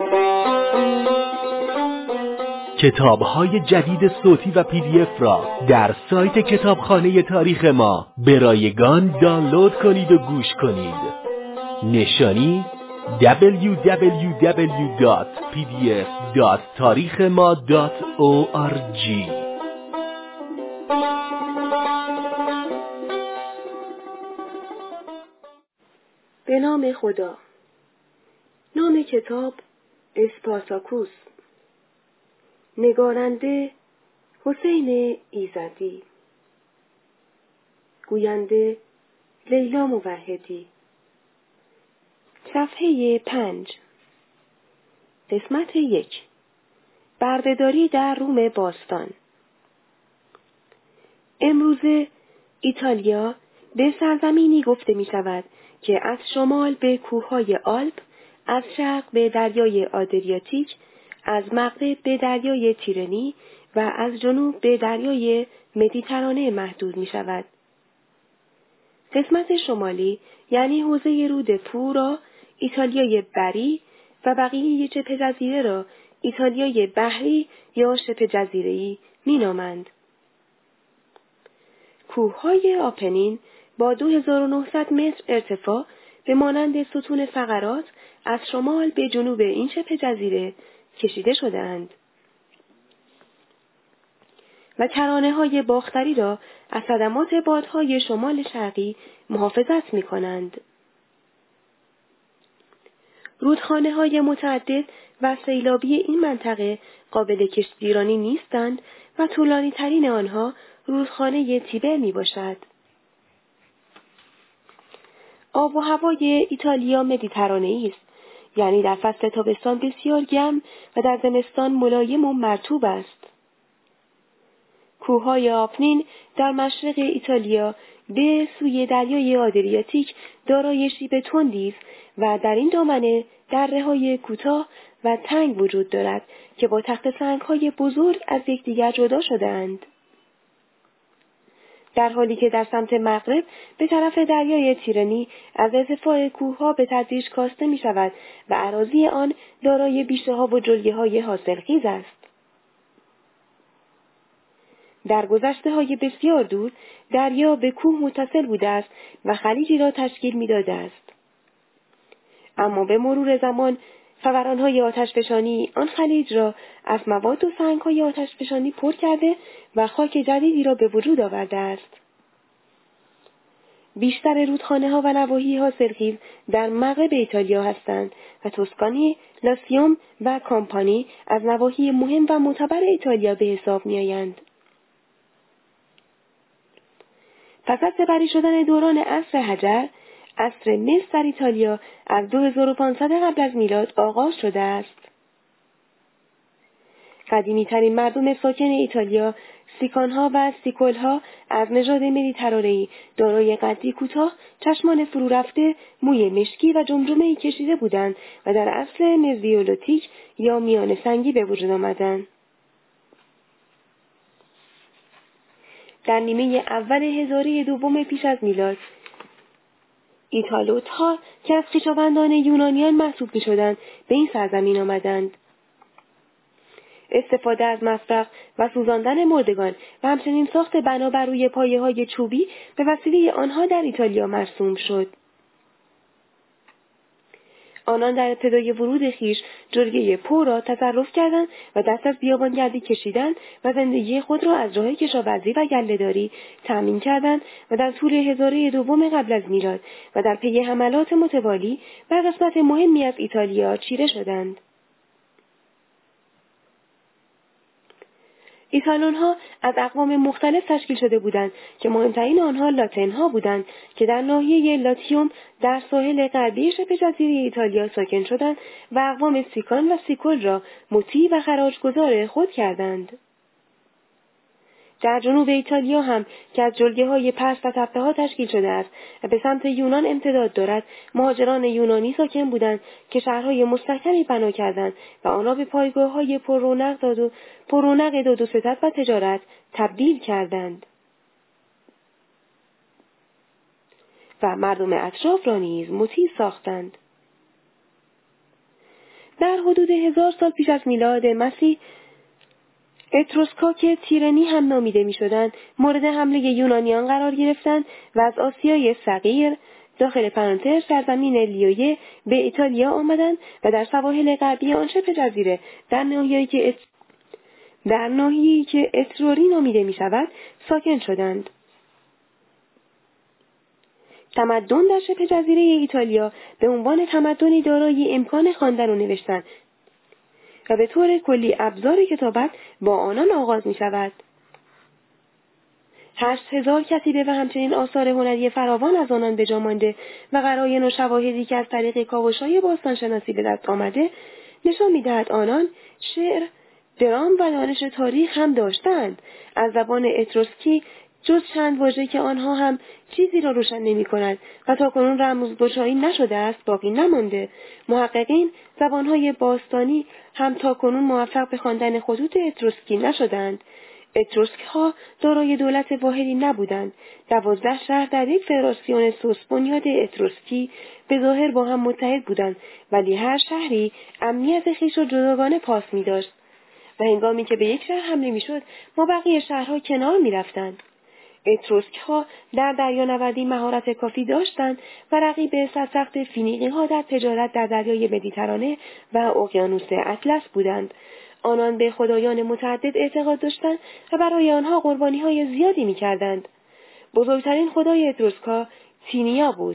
کتاب‌های جدید صوتی و PDF را در سایت کتابخانه تاریخ ما به رایگان دانلود کنید و گوش کنید. نشانی www.pdf.tarikhma.org. به نام خدا. نام کتاب اسپارتاکوس. نگارنده حسین ایزدی. گوینده لیلا موحدی. صفحه 5. قسمت 1. بردهداری در روم باستان. امروزه ایتالیا به سرزمینی گفته می شود که از شمال به کوههای آلپ، از شرق به دریای آدریاتیک، از مغرب به دریای تیرنی و از جنوب به دریای مدیترانه محدود می شود. قسمت شمالی یعنی حوزه رود پو را ایتالیای بری و بقیه شبه جزیره را ایتالیای بحری یا شبه جزیره‌ای می نامند. کوههای آپنین با 2900 متر ارتفاع به مانند ستون فقرات از شمال به جنوب این شبه جزیره کشیده شده‌اند و کرانه‌های باختری را از صدمات بادهای شمال شرقی محافظت می‌کنند. رودخانه‌های متعدد و سیلابی این منطقه قابل کشتیرانی نیستند و طولانی‌ترین آنها رودخانه تیبر میباشد. آب و هوای ایتالیا مدیترانه‌ای است، یعنی در فصل تابستان بسیار گرم و در زمستان ملایم و مرطوب است. کوههای آپنین در مشرق ایتالیا به سوی دریای آدریاتیک دارای شیب تندی است و در این دامنه دره‌های کوتاه و تنگ وجود دارد که با تخت سنگ‌های بزرگ از یکدیگر جدا شده‌اند. در حالی که در سمت مغرب به طرف دریای تیرنی از ارتفاع کوه‌ها به تدریج کاسته می‌شود و اراضی آن دارای بیشه‌ها و جلگه‌های حاصلخیز است. در گذشته‌های بسیار دور دریا به کوه متصل بوده است و خلیجی را تشکیل می‌داده است. اما به مرور زمان فوران‌های آتشفشانی آن خلیج را از مواد و سنگ‌های آتشفشانی پر کرده و خاک جدیدی را به وجود آورده است. بیشتر رودخانه‌ها و نواحی حاصلخیز در مغرب ایتالیا هستند و توسکانی، لاسیوم و کامپانی از نواحی مهم و معتبر ایتالیا به حساب می‌آیند. پس از سپری شدن دوران عصر حجر، عصر مصر در ایتالیا از 2500 قبل از میلاد آغاز شده است. قدیمی‌ترین مردم ساکن ایتالیا، سیکان‌ها و سیکول‌ها از نژاد مدیترانه‌ای دارای قدی کوتاه، چشمان فرو رفته، موی مشکی و جمجمه‌ای کشیده بودند و در اصل مزیولوتیک یا میان سنگی به وجود آمدند. در نیمه اول هزاره دوم پیش از میلاد، ایتالوت‌ها که از خویشاوندان یونانیان محسوب می‌شدند به این سرزمین آمدند. استفاده از مفرق و سوزاندن مردگان و همچنین ساخت بنا بر روی پایه‌های چوبی به وسیله آنها در ایتالیا مرسوم شد. آنان در ابتدای ورود خویش جلگه پو را تصرف کردند و دست از بیابانگردی کشیدند و زندگی خود را از راه کشاورزی و گله‌داری تأمین کردند و در طول هزاره دوم قبل از میلاد و در پی حملات متوالی بر قسمت مهمی از ایتالیا چیره شدند. ایتالون‌ها از اقوام مختلف تشکیل شده بودند که مهمترین آنها لاتن‌ها بودند که در ناحیه لاتیوم در ساحل غربی شبه جزیره ایتالیا ساکن شدند و اقوام سیکان و سیکول را مطیع و خراجگزار خود کردند. در جنوب ایتالیا هم که از جلگه‌های پست و تپه‌ها تشکیل شده است و به سمت یونان امتداد دارد، مهاجران یونانی ساکن بودند که شهرهای مستحکمی بنا کردند و آن را به پایگاه‌های پررونق داد و ستد و تجارت تبدیل کردند و مردم اطراف را نیز مطیع ساختند. در حدود 1000 سال پیش از میلاد مسیح اتروسکا که تیرنی هم نامیده می شدند مورد حمله یونانیان قرار گرفتند و از آسیای صغیر داخل پرانتز سرزمین لیویه به ایتالیا آمدند و در سواحل غربی آن شبه جزیره در ناحیه‌ای که اتروری نامیده می شود ساکن شدند. تمدن در شبه جزیره ایتالیا به عنوان تمدنی دارای امکان خواندن و نوشتن و به طور کلی ابزار کتابت با آنان آغاز می شود. 8000 کتیبه و همچنین آثار هنری فراوان از آنان به جا مانده و قرائن و شواهدی که از طریق کاوش‌های باستانشناسی به دست آمده نشان می‌دهد آنان شعر، درام و دانش تاریخ هم داشتند. از زبان اتروسکی جز چند واژه که آنها هم چیزی را روشن نمی‌کند و تاکنون رمزگشایی نشده است باقی نمانده. محققین زبان‌های باستانی هم تاکنون موفق به خواندن خطوط اتروسکی نشدند. اتروسک‌ها دارای دولت واحدی نبودند. 12 شهر در یک فدراسیون سوس بنیاد اتروسکی به ظاهر با هم متحد بودند، ولی هر شهری امنیت خویش را جداگانه پاس می‌داشت و هنگامی که به یک شهر حمله می‌شد، ما بقیه شهرها کنار می‌رفتند. اتروسک‌ها در دریانوردی مهارت کافی داشتند و رقیب سرسخت فینیقی‌ها در تجارت در دریای مدیترانه و اقیانوس اطلس بودند. آنان به خدایان متعدد اعتقاد داشتند و برای آنها قربانی‌های زیادی می‌کردند. بزرگترین خدای اتروسکا تینیا بود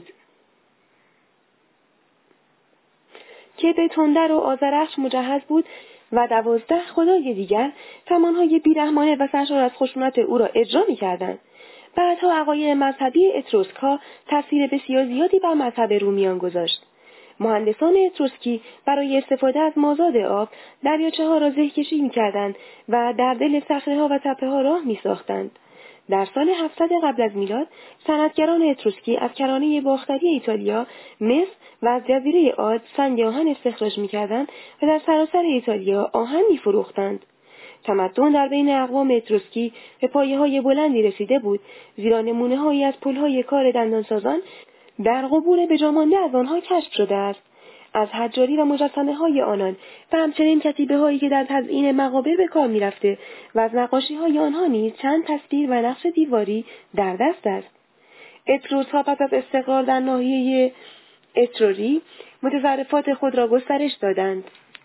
که به تندر و آذرخش مجهز بود و 12 خدای دیگر فرمان‌های بیرحمانه و سرشار از خشونت او را اجرا می‌کردند. بعدها عقاید مذهبی اتروسکا تأثیر بسیار زیادی بر مذهب رومیان گذاشت. مهندسان اتروسکی برای استفاده از مازاد آب دریاچه‌ها را زهکشی می‌کردند و در دل صخره‌ها و تپه‌ها راه می‌ساختند. در سال 700 قبل از میلاد صنعتگران اتروسکی از کرانه باختری ایتالیا، مصر و از جزیره عاد سنگ آهن استخراج می‌کردند و در سراسر ایتالیا آهن می‌فروختند. تمدن در بین اقوام اتروسکی به پایه‌های بلندی رسیده بود، زیرا نمونه‌هایی از پل‌های کار دندانسازان در قبور بجامانده از آنها کشف شده است. از حجاری و مجسمه‌های آنان و همچنین کتیبه‌هایی که در تزیین مقابر به کار می‌رفته و از نقاشی‌های آنها نیز چند تصویر و نقش دیواری در دست است. اتروس‌ها پس از استقرار در ناحیه اتروری متصرفات خود را گسترش دادند.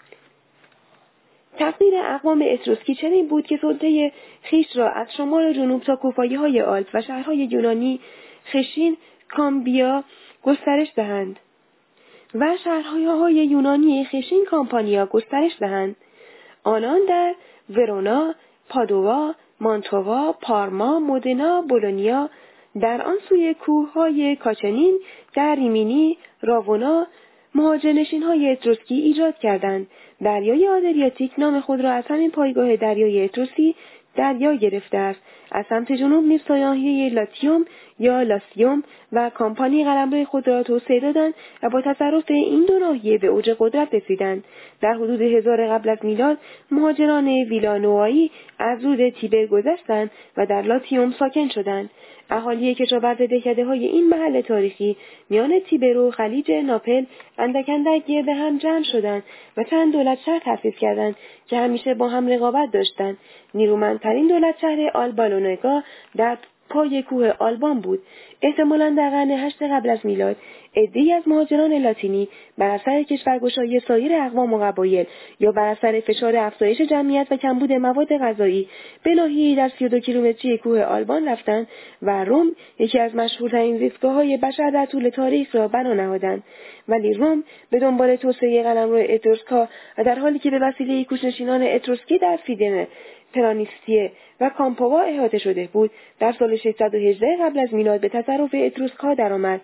تقدیر اقوام اتروسکی چنین بود که سلطه خیش را از شمال جنوب تا کوهپایه‌های آلپ و شهرهای یونانی خشین، کامبیا گسترش دهند و شهرهای یونانی خشین کامپانیا گسترش دهند. آنان در ورونا، پادوا، مانتووا، پارما، مودنا، بولونیا، در آن سوی کوههای کاچنین، در ریمینی، راوونا، مهاجرنشین‌های اتروسکی ایجاد کردند. دریای آدریاتیک نام خود را از همین پایگاه دریای اتروسی دریا گرفته است. از سمت جنوب نیز ناحیه لاتیوم یا لاسیوم و کامپانی قلمرو خود را توسعه دادند و با تصرف این دو ناحیه به اوج قدرت رسیدند. در حدود 1000 قبل از میلاد مهاجران ویلانوایی از رود تیبر گذشتند و در لاتیوم ساکن شدند. اهالی کشاورز دهکده‌های این محل تاریخی میان تیبر و خلیج ناپل اندک اندک گرد هم جمع شدند و چند دولت شهر تأسیس کردند که همیشه با هم رقابت داشتند. نیرومندترین دولت شهر آلبالونگا در پای کوه آلبان بود. احتمالاً در قرن 8 قبل از میلاد عده‌ای از مهاجران لاتینی بر اثر کشورگشایی سایر اقوام و قبایل یا بر اثر فشار افزایش جمعیت و کمبود مواد غذایی به ناحیه‌ای در 32 کیلومتری کوه آلبان رفتند و روم یکی از مشهورترین زیستگاه‌های بشر در طول تاریخ را بنا نهادند. ولی روم به دنبال توسعه قلمرو اتروسکا و در حالی که به وسیله کوچ‌نشینان اتروسکی در فیدنه، پرانیستیه و کامپوا احاطه شده بود، در سال 618 قبل از میلاد به تصرف اتروسکا درآمد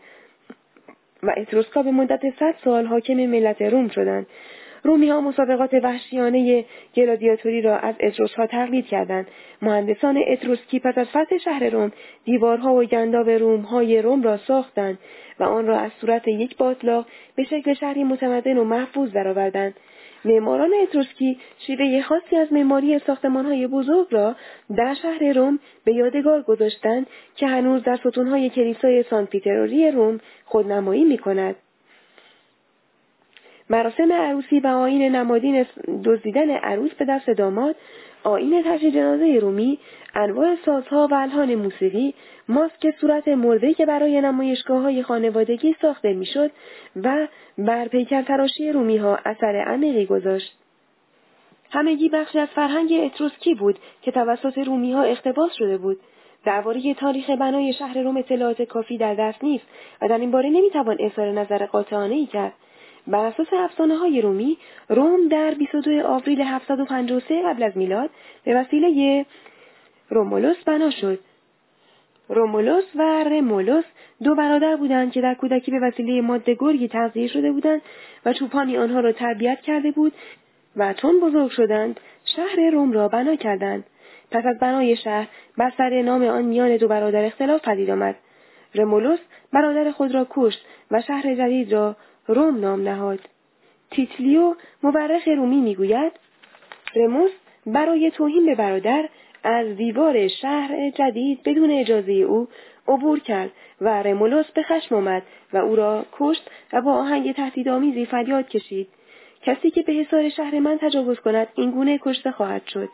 و اتروسکا به مدت 100 سال حاکم ملت روم شدند. رومی‌ها مسابقات وحشیانه گلادیاتوری را از اتروس‌ها تقلید کردند. مهندسان اتروسکی پس از فتح شهر روم دیوارها و گنداو روم‌های روم را ساختند و آن را از صورت یک باتلاق به شکل شهری متمدن و محفوظ درآوردند. معماران اتروسکی شیوه خاصی از معماری ساختمان‌های بزرگ را در شهر روم به یادگار گذاشتند که هنوز در ستون‌های کلیسای سان پیتروری روم خودنمایی می‌کند. مراسم عروسی و آیین نمادین دزدیدن عروس به دست داماد، آیین تشییع جنازه رومی، انواع سازها و الحان موسیقی، ماسک صورت مرده که برای نمایشگاه‌های خانوادگی ساخته میشد و بر پیکر تراشی رومی‌ها اثر عمیقی گذاشت. همگی بخشی از فرهنگ اتروسکی بود که توسط رومی‌ها اقتباس شده بود. درباره تاریخ بنای شهر روم اطلاعات کافی در دست نیست و در این باره نمیتوان اظهار نظر قاطعانه‌ای کرد. بر اساس افسانه‌های رومی، روم در 22 آوریل 753 قبل از میلاد به وسیله رومولوس بنا شد. رومولوس و رمولوس دو برادر بودند که در کودکی به وسیله ماده گرگی تغذیه شده بودند و چوپانی آنها را تربیت کرده بود و چون بزرگ شدند شهر روم را بنا کردند. پس از بنای شهر بر سر نام آن میان دو برادر اختلاف پدید آمد. رمولوس برادر خود را کشت و شهر جدید را روم نام نهاد. تیتلیو مورخ رومی میگوید رموس برای توهین به برادر از دیوار شهر جدید بدون اجازه او عبور کرد و رمولوس به خشم آمد و او را کشت و با آهنگ تهدیدآمیزی فریاد کشید: کسی که به حصار شهر من تجاوز کند این گونه کشته خواهد شد.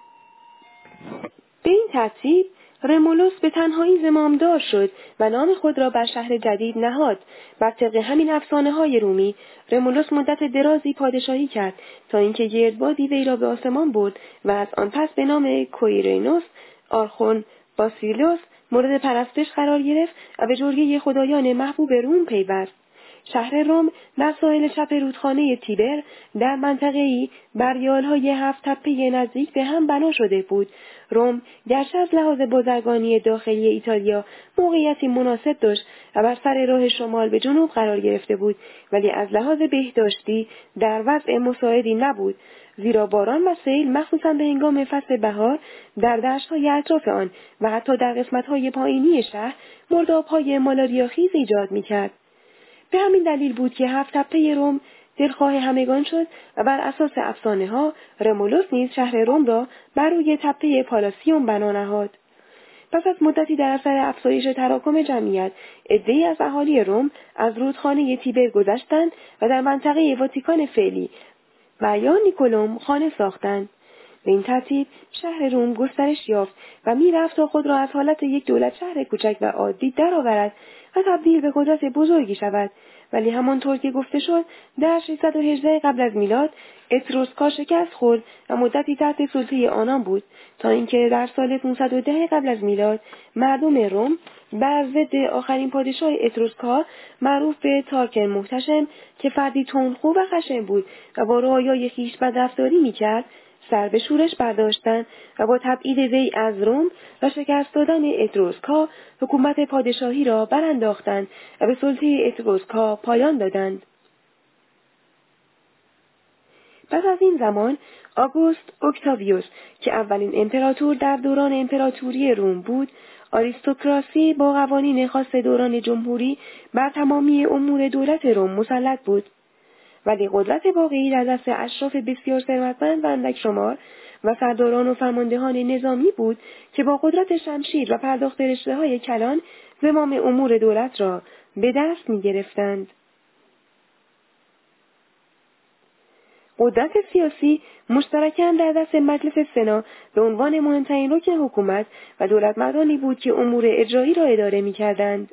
به این ترتیب رمولوس به تنهایی زمامدار شد و نام خود را بر شهر جدید نهاد. بر طبق همین افسانه‌های رومی، رمولوس مدت درازی پادشاهی کرد تا اینکه گردبادی وی را به آسمان برد و از آن پس به نام کویرینوس آرخون باسیلوس مورد پرستش قرار گرفت و به جرگه خدایان محبوب روم پیوست. شهر روم در ساحل چپ رودخانه تیبر در منطقه‌ای بر یالهای 7 تپه نزدیک به هم بنا شده بود. روم گرچه از لحاظ بازرگانی داخلی ایتالیا موقعیتی مناسب داشت و بر سر راه شمال به جنوب قرار گرفته بود، ولی از لحاظ بهداشتی در وضع مساعدی نبود، زیرا باران و سیل مخصوصاً به هنگام فصل بهار در دشت‌های اطراف آن و حتی در قسمت‌های پایینی شهر مرداب‌های مالاریاخیز ایجاد می‌کرد. به همین دلیل بود که 7 تپه روم دلخواه همگان شد و بر اساس افسانه‌ها رمولوس نیز شهر روم را بر روی تپه پالاسیوم بنا نهاد. پس از مدتی در اثر افزایش تراکم جمعیت، عده‌ای از اهالی روم از رودخانه تیبر گذشتند و در منطقه واتیکان فعلی و یا نیکولوم خانه ساختند. به این ترتیب شهر روم گسترش یافت و می‌رفت تا خود را از حالت یک دولت شهر کوچک و عادی درآورد و تبدیل به قدرت بزرگی شود. ولی همانطور که گفته شد در 618 قبل از میلاد اتروسکا شکست خورد و مدتی تحت سلطه آنان بود تا اینکه در سال 510 قبل از میلاد مردم روم بر ضد آخرین پادشاه اتروسکا معروف به تارکن محتشم که فردی تندخو و خشن بود و با رعایای خویش بدرفتاری می‌کرد سر به شورش برداشتند و با تبعید وی از روم و شکست دادن اتروسکا حکومت پادشاهی را برانداختند و به سلطه اتروسکا پایان دادند. پس از این زمان آگوست اوکتاویوس که اولین امپراتور در دوران امپراتوری روم بود، آریستوکراسی با قوانین خاص دوران جمهوری بر تمامی امور دولت روم مسلط بود. ولی قدرت واقعی در دست اشراف بسیار ثروتمند و اندک شمار و سرداران و فرماندهان نظامی بود که با قدرت شمشیر و پرداخت رشته‌های کلان زمام امور دولت را به دست می‌گرفتند. قدرت سیاسی مشترکاً در دست مجلس سنا به عنوان مهمترین رکن حکومت و دولتمردانی بود که امور اجرایی را اداره می‌کردند.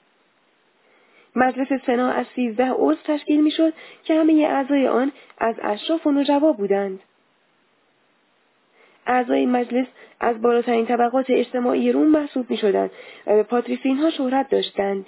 مجلس سنا از 13 عضو تشکیل می‌شد که همه اعضای آن از اشراف و نجبا بودند. اعضای مجلس از بالاترین طبقات اجتماعی روم محسوب می‌شدند و به پاتریسین‌ها شهرت داشتند.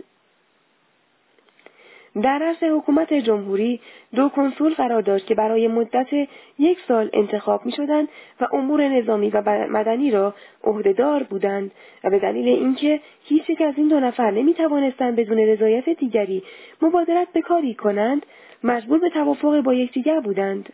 در رأس حکومت جمهوری 2 کنسول قرار داشت که برای مدت 1 سال انتخاب می‌شدند و امور نظامی و مدنی را عهده‌دار بودند و به دلیل اینکه هیچ یک از این 2 نفر نمی‌توانستند بدون رضایت دیگری مبادرت به کاری کنند، مجبور به توافق با یکدیگر بودند.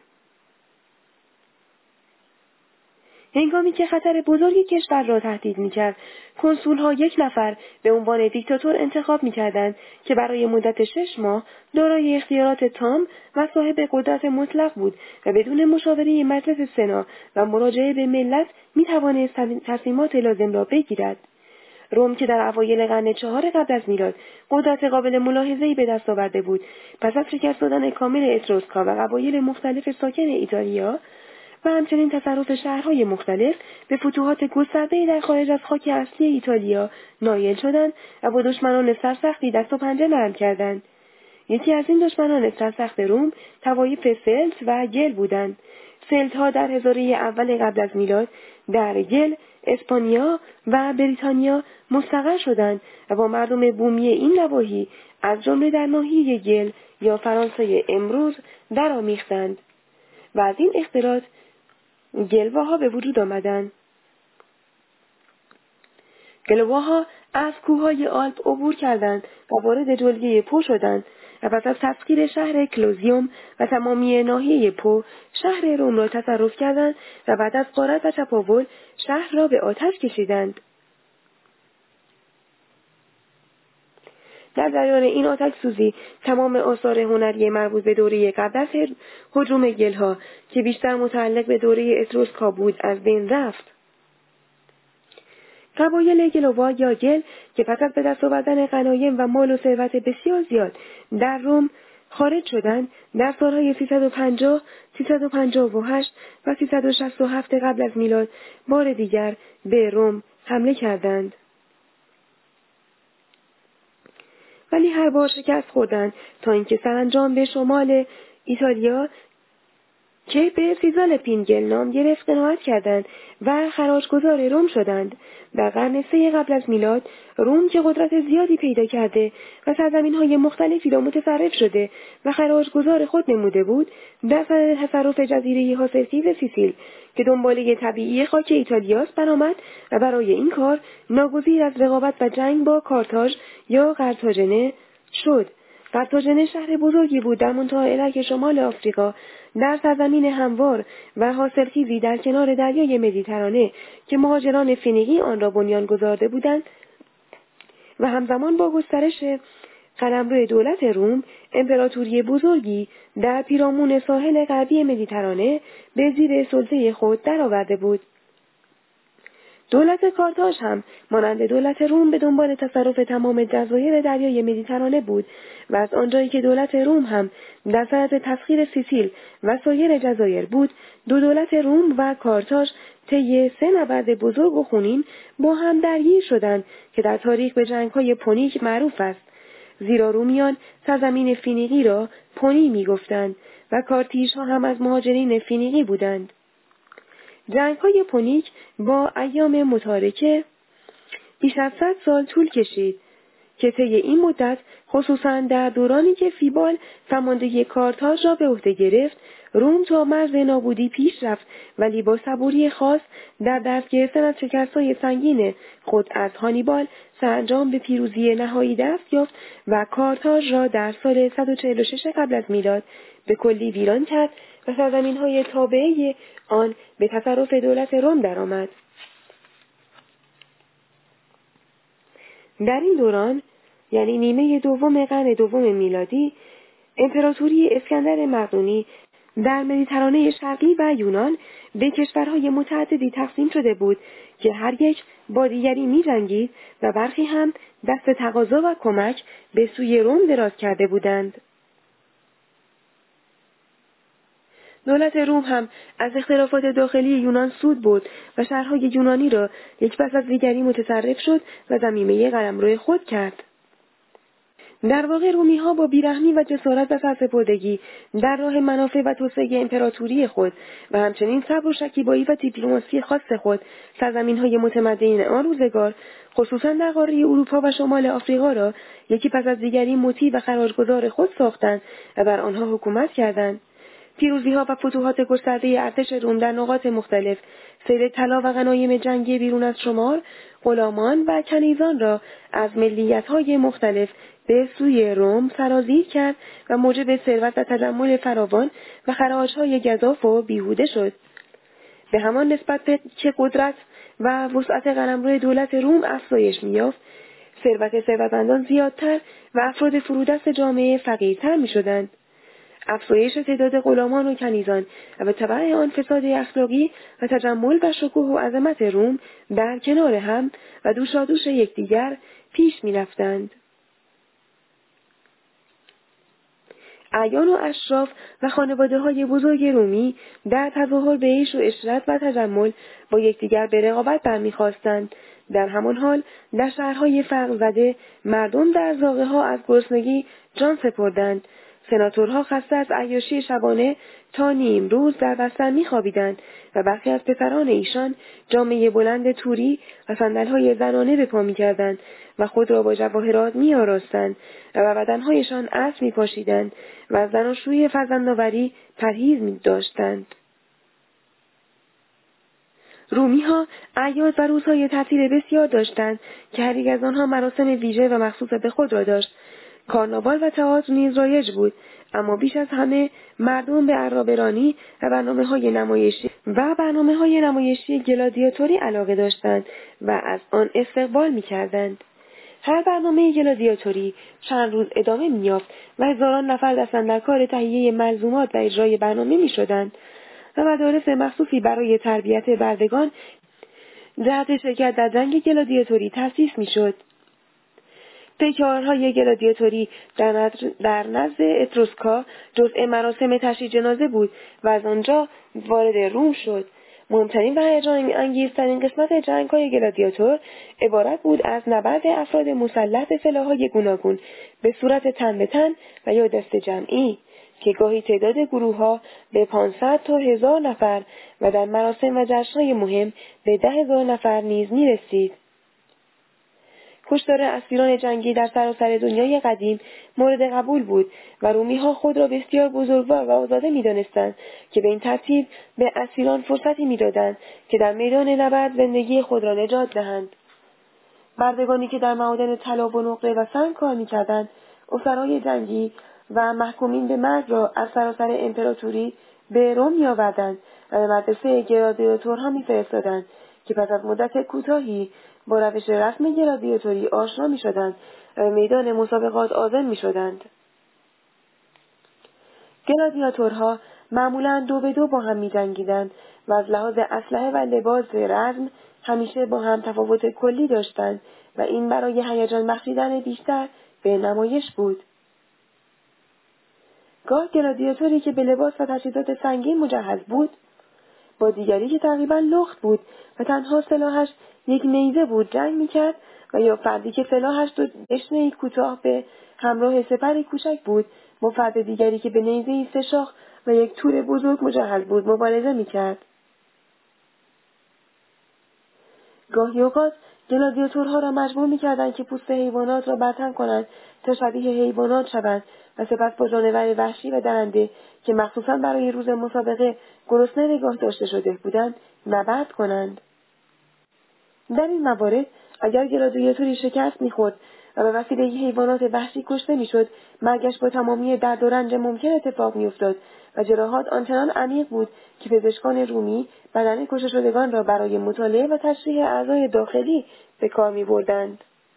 هنگامی که خطر بزرگی کشور را تهدید می‌کرد، کنسول‌ها 1 نفر به عنوان دیکتاتور انتخاب می‌کردند که برای مدت 6 ماه دارای اختیارات تام و صاحب قدرت مطلق بود و بدون مشاوره مجلس سنا و مراجعه به ملت می‌توانست تصمیمات لازم را بگیرد. روم که در اوایل قرن 4 قبل از میلاد قدرت قابل ملاحظه‌ای به دست آورده بود، پس از شکست دادن کامل اتروسکا و قبایل مختلف ساکن ایتالیا و همچنین تصرف شهرهای مختلف به فتوحات گسترده‌ای در خارج از خاک اصلی ایتالیا نایل شدند و با دشمنان سرسختی دست و پنجه نرم کردند. یکی از این دشمنان سرسخت روم طوایف سلت و گل بودند. سلت‌ها در هزاره اول قبل از میلاد در گل، اسپانیا و بریتانیا مستقر شدند و با مردم بومی این نواحی از جمله در ناحیه گل یا فرانسه امروز درآمیختند و از این اختلاط گلواها به وجود آمدند. گلواها از کوههای آلپ عبور کردند و وارد جلگه پو شدند و پس از تسخیر شهر کلوزیوم و تمامی ناحیه پو شهر روم را تصرف کردند و بعد از غارت و چپاول شهر را به آتش کشیدند. در جریان این آتش سوزی تمام آثار هنری مربوط به دوره قبل از هجوم گلها که بیشتر متعلق به دوره اتروسکا بود از بین رفت. قبایل گلوا یا گل که پس از به دست آوردن غنایم و مال و ثروت بسیار زیاد در روم خارج شدند، در سالهای 350، 358 و 367 قبل از میلاد بار دیگر به روم حمله کردند. ولی هر بار شکست خوردند تا اینکه سرانجام به شمال ایتالیا که به سیزالپین گل نام گرفت قناعت کردند و خراجگزار روم شدند. در قرن 3 قبل از میلاد روم که قدرت زیادی پیدا کرده و سرزمین‌های مختلفی را متصرف شده و خراجگزار خود نموده بود، در صدد تصرف جزیره حاصلخیز سیسیل که دنباله طبیعی خاک ایتالیاست برآمد و برای این کار ناگزیر از رقابت و جنگ با کارتاژ یا قرتاژنه شد. قرتاژنه شهر بزرگی بود در منطقه علک شمال آفریقا، در سرزمین هموار و حاصلخیزی در کنار دریای مدیترانه که مهاجران فنیقی آن را بنیان گذارده بودند و همزمان با گسترش قلمرو دولت روم امپراتوری بزرگی در پیرامون ساحل غربی مدیترانه به زیر سلطه خود درآورده بود. دولت کارتاژ هم مانند دولت روم به دنبال تصرف تمام جزایر دریای مدیترانه بود و از آنجایی که دولت روم هم در صدد تسخیر سیسیل و سایر جزایر بود، دو دولت روم و کارتاژ طی 3 نبرد بزرگ و خونین با هم درگیر شدند که در تاریخ به جنگ‌های پونیک معروف است، زیرا رومیان سرزمین فینیقی را پونی می‌گفتند و کارتیژها هم از مهاجرین فینیقی بودند. جنگ‌های پونیک با ایام متارکه بیش از 100 سال طول کشید که طی این مدت خصوصاً در دورانی که فیبال فرماندهی کارتاژ را به عهده گرفت، روم تا مرز نابودی پیش رفت ولی با صبوری خاص در دست گرفتن از شکست‌های سنگین خود از هانیبال سرانجام به پیروزی نهایی دست یافت و کارتاژ را در سال 146 قبل از میلاد به کلی ویران کرد و سرزمین‌های تابعه آن به تصرف دولت روم درآمد. در این دوران یعنی نیمه دوم قرن دوم میلادی، امپراتوری اسکندر مقدونی در مدیترانه شرقی و یونان به کشورهای متعددی تقسیم شده بود که هر یک با دیگری می‌جنگید و برخی هم دست تقاضا و کمک به سوی روم دراز کرده بودند. دولت روم هم از اختلافات داخلی یونان سود برد و شهرهای یونانی را یک پس از دیگری متصرف شد و ضمیمه قلمرو خود کرد. در واقع رومی‌ها با بیرحمی و جسارت و سرسپردگی در راه منافع و توسعه امپراتوری خود و همچنین صبر و شکیبایی و دیپلماسی خاص خود سرزمین‌های متمدن آن روزگار خصوصاً در قاره اروپا و شمال آفریقا را یکی پس از دیگری مطیع و خراجگزار خود ساختند و بر آنها حکومت کردند. پیروزی‌ها و فتوحات گسترده ارتش روم در نقاط مختلف، سیل طلا و غنایم جنگی بیرون از شمار، غلامان و کنیزان را از ملیت‌های مختلف به سوی روم سرازیر کرد و موجب ثروت و تجمل فراوان و خراج‌های گزاف و بیهوده شد. به همان نسبت که قدرت و وسعت قلمرو دولت روم افزایش می‌یافت، ثروتمندان زیادتر و افراد فرودست جامعه فقیرتر می‌شدند. افزایش تعداد غلامان و کنیزان و به تبع آن فساد اخلاقی و تجمل و شکوه و عظمت روم در کنار هم و دوشادوش یکدیگر پیش می‌رفتند. اعیان و اشراف و خانواده‌های بزرگ رومی در تظاهر به عیش و عشرت و تجمل با یکدیگر به رقابت برمی‌خواستند. در همان حال در شهرهای فقر زده مردم در زاغه‌ها از گرسنگی جان سپردند. سناتورها خسته از عیاشی شبانه تا نیم روز در بستر می‌خوابیدند و برخی از پسران ایشان جامه بلند توری و صندل‌های زنانه به پا می‌کردند و خود را با جواهرات می‌آراستند و بر بدن‌هایشان عطر می‌پاشیدند و از زناشویی فرزندآوری پرهیز می‌داشتند. رومی‌ها اعیاد و روزهای تعطیل بسیار داشتند که هر یک از آنها مراسم ویژه و مخصوص به خود را داشت. کارناوال و تئاتر نیز رایج بود، اما بیش از همه مردم به عرابه‌رانی و برنامه‌های نمایشی گلادیاتوری علاقه داشتند و از آن استقبال می‌کردند. هر برنامه گلادیاتوری چند روز ادامه می‌یافت و هزاران نفر دستن در کار تهیه ملزومات و اجرای برنامه می‌شدند و مدارس مخصوصی برای تربیت بردگان جهت شرکت در جنگ گلادیاتوری تأسیس می‌شد. پیکارهای گلادیاتوری در نزد اتروسکا جزء مراسم تشییع جنازه بود و از آنجا وارد روم شد. مهمترین و هیجان انگیزترین قسمت جنگ‌های گلادیاتور عبارت بود از نبرد افراد مسلح به سلاح‌های گوناگون به صورت تن به تن و یا دست جمعی که گاهی تعداد گروه‌ها به 500 تا 1000 نفر و در مراسم و جشن‌های مهم به 10,000 نفر نیز می‌رسید. کشتار اسیران جنگی در سراسر دنیای قدیم مورد قبول بود و رومی‌ها خود را بسیار بزرگوار و آزاده می‌دانستند که به این ترتیب به اسیران فرصتی می‌دادند که در میدان نبرد زندگی خود را نجات دهند. بردگانی که در معادن طلا و نقره و سنگ کار می‌کردند، اسرای جنگی و محکومین به مرگ را از سراسر امپراتوری به روم می‌آوردند و به مدرسه گلادیاتورها می‌فرستادند که پس از مدت کوتاهی با روش رسم گلادیاتوری آشنا می‌شدند و به میدان مسابقات عازم می‌شدند. گلادیاتورها معمولاً 2 به 2 با هم می‌جنگیدند و از لحاظ اسلحه و لباس رزم همیشه با هم تفاوت کلی داشتند و این برای هیجان بخشیدن بیشتر به نمایش بود. گاه گلادیاتوری که به لباس و تجهیزات سنگین مجهز بود با دیگری که تقریباً لخت بود و تنها سلاحش یک نیزه بود جنگ می‌کرد و یا فردی که سلاحش 2 دشنه‌ای کوتاه به همراه سپری کوچک بود با فرد دیگری که به نیزه‌ای 3 شاخ و یک تور بزرگ مجهز بود مبارزه می‌کرد. گاهی اوقات گلادیاتورها را مجبور می‌کردند که پوست حیوانات را بر تن کنند تا شبیه حیوانات شوند و سپس با جانور وحشی و درنده که مخصوصاً برای روز مسابقه گرسنه نگاه داشته شده بودند نبرد کنند. در این موارد اگر گلادیاتوری شکست می‌خورد و به وسیله حیوانات وحشی کشته می‌شد، مرگش با تمامی درد و رنج ممکن اتفاق می‌افتاد و جراحات آنچنان عمیق بود که پزشکان رومی بدن کشته شدگان را برای مطالعه و تشریح اعضای داخلی به کار می‌بردند.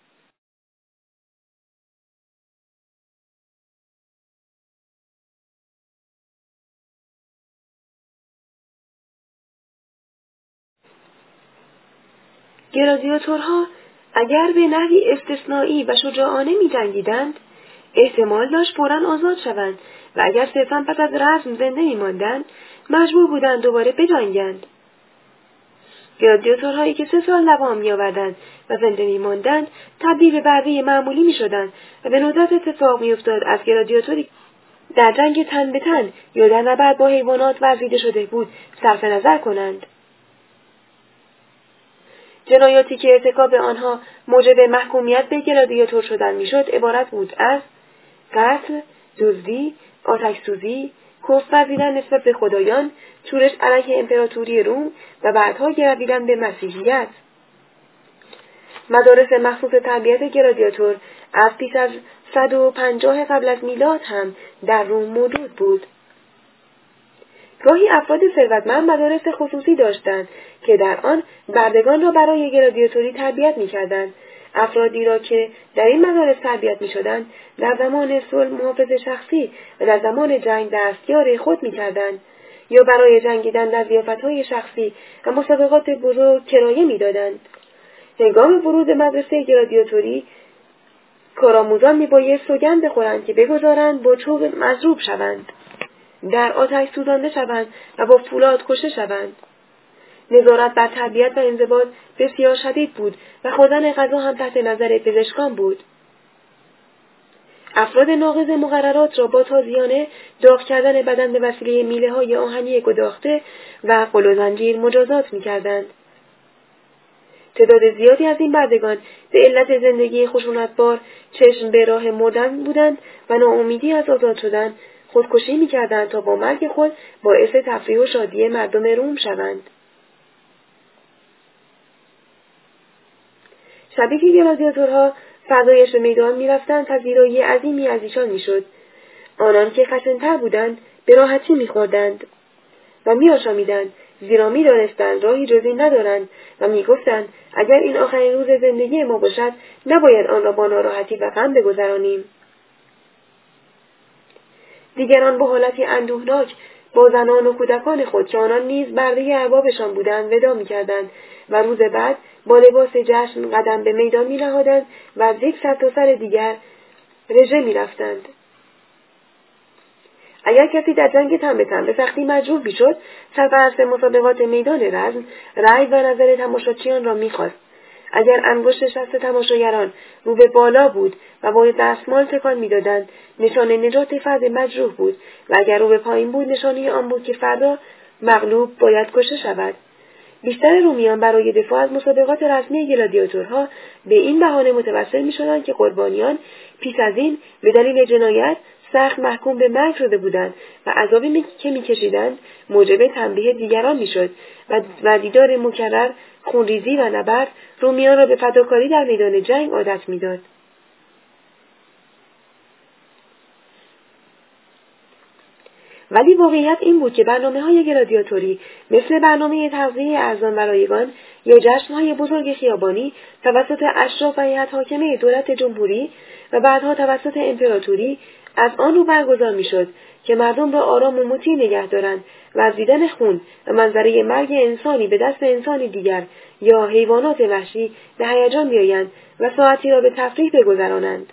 گلادیاتورها اگر به نحوی استثنایی و شجاعانه می‌جنگیدند، احتمال داشت فوراً آزاد شوند و اگر صرفاً پس از رزم زنده می‌ماندند، مجبور بودند دوباره بجنگند. گلادیاتورهایی که 3 سال دوام می‌آوردند و زنده می‌ماندند، تبدیل به بره معمولی می‌شدند و به ندرت اتفاق می‌افتاد از گلادیاتوری در جنگ تن به تن یا در نبرد با حیوانات ورزیده شده بود صرف نظر کنند. جنایاتی که ارتکاب آنها موجب محکومیت به گلادیاتور شدن میشد عبارت بود از قتل، دزدی، آتش‌سوزی، کفر ورزیدن نسبت به خدایان، شورش علیه امپراتوری روم و بعدها گرویدن به مسیحیت. مدارس مخصوص تربیت گلادیاتور از پیش از 150 قبل از میلاد هم در روم موجود بود. گاهی افراد ثروتمند مدارس خصوصی داشتند که در آن بردگان را برای گلادیاتوری تربیت می‌کردند، افرادی را که در این مدارس تربیت می‌شدند در زمان صلح محافظ شخصی و در زمان جنگ دستیار خود می‌کردند یا برای جنگیدن در ضیافت‌های شخصی و مسابقات بزرگ کرایه می‌دادند. هنگام ورود مدرسه گلادیاتوری کارآموزان می‌بایست سوگند بخورند که بگذارند با چوب مضروب شوند، در آتش سوزانده شوند و با فولاد کشته شوند. نظارت بر تربیت و انضباط بسیار شدید بود و خوردن غذا هم تحت نظر پزشکان بود. افراد ناقض مقررات را با تازیانه داغ کردن بدن به وسیله میله‌های آهنی گداخته و قل و زنجیر مجازات می‌کردند. تعداد زیادی از این بردگان به علت زندگی خشونتبار چشم به راه مردن بودند و ناامیدی از آزاد شدن خودکشی می‌کردند تا با مرگ خود باعث تفریح و شادی مردم روم شوند. شبی که گلادیاتورها فردایش به میدان می‌رفتند پذیرایی عظیمی از ایشان می‌شد. آنان که خشن‌تر بودند به راحتی می‌خوردند و می‌آشامیدند، زیرا می‌دانستند راهی جز این ندارند و می‌گفتند اگر این آخرین روز زندگی ما باشد نباید آن را با ناراحتی و غم بگذرانیم. دیگران با حالتی اندوهناک با زنان و کودکان خود که آنان نیز برده اربابشان بودند ودا می‌کردند و روز بعد با لباس جشن قدم به میدان می‌نهادند و از یک سر تا سر دیگر رژه می‌رفتند. اگر کسی در جنگ تن به تن به سختی مجروح می‌شد، سرپرست مسابقات میدان رزم رأی و نظر تماشاچیان را می‌خواست. اگر انگشت شست تماشاگران رو به بالا بود و با دستمال تکان می‌دادند، نشان نجات فرد مجروح بود و اگر رو به پایین بود، نشانه آن بود که فردا مغلوب باید کشته شود. بیشتر رومیان برای دفاع از مسابقات رسمی گلادیاتورها به این بهانه متوسل می‌شدند که قربانیان پیش از این به دلیل جنایت سخت محکوم به مرگ شده بودند و عذابی که می‌کشیدند موجب تنبیه دیگران می‌شد و دیدار مکرر خونریزی و نبرد رومیان را به فداکاری در میدان جنگ عادت می‌داد. ولی واقعیت این بود که برنامه‌های گلادیاتوری مثل برنامه تغذیه ارزان و رایگان یا جشن‌های بزرگ خیابانی توسط اشراف و هیئت حاکمه دولت جمهوری و بعدها توسط امپراتوری از آن رو برگزار می‌شد که مردم را آرام و مطیع نگه دارند و از دیدن خون و منظره مرگ انسانی به دست انسانی دیگر یا حیوانات وحشی به هیجان بیایند و ساعتی را به تفریح بگذرانند.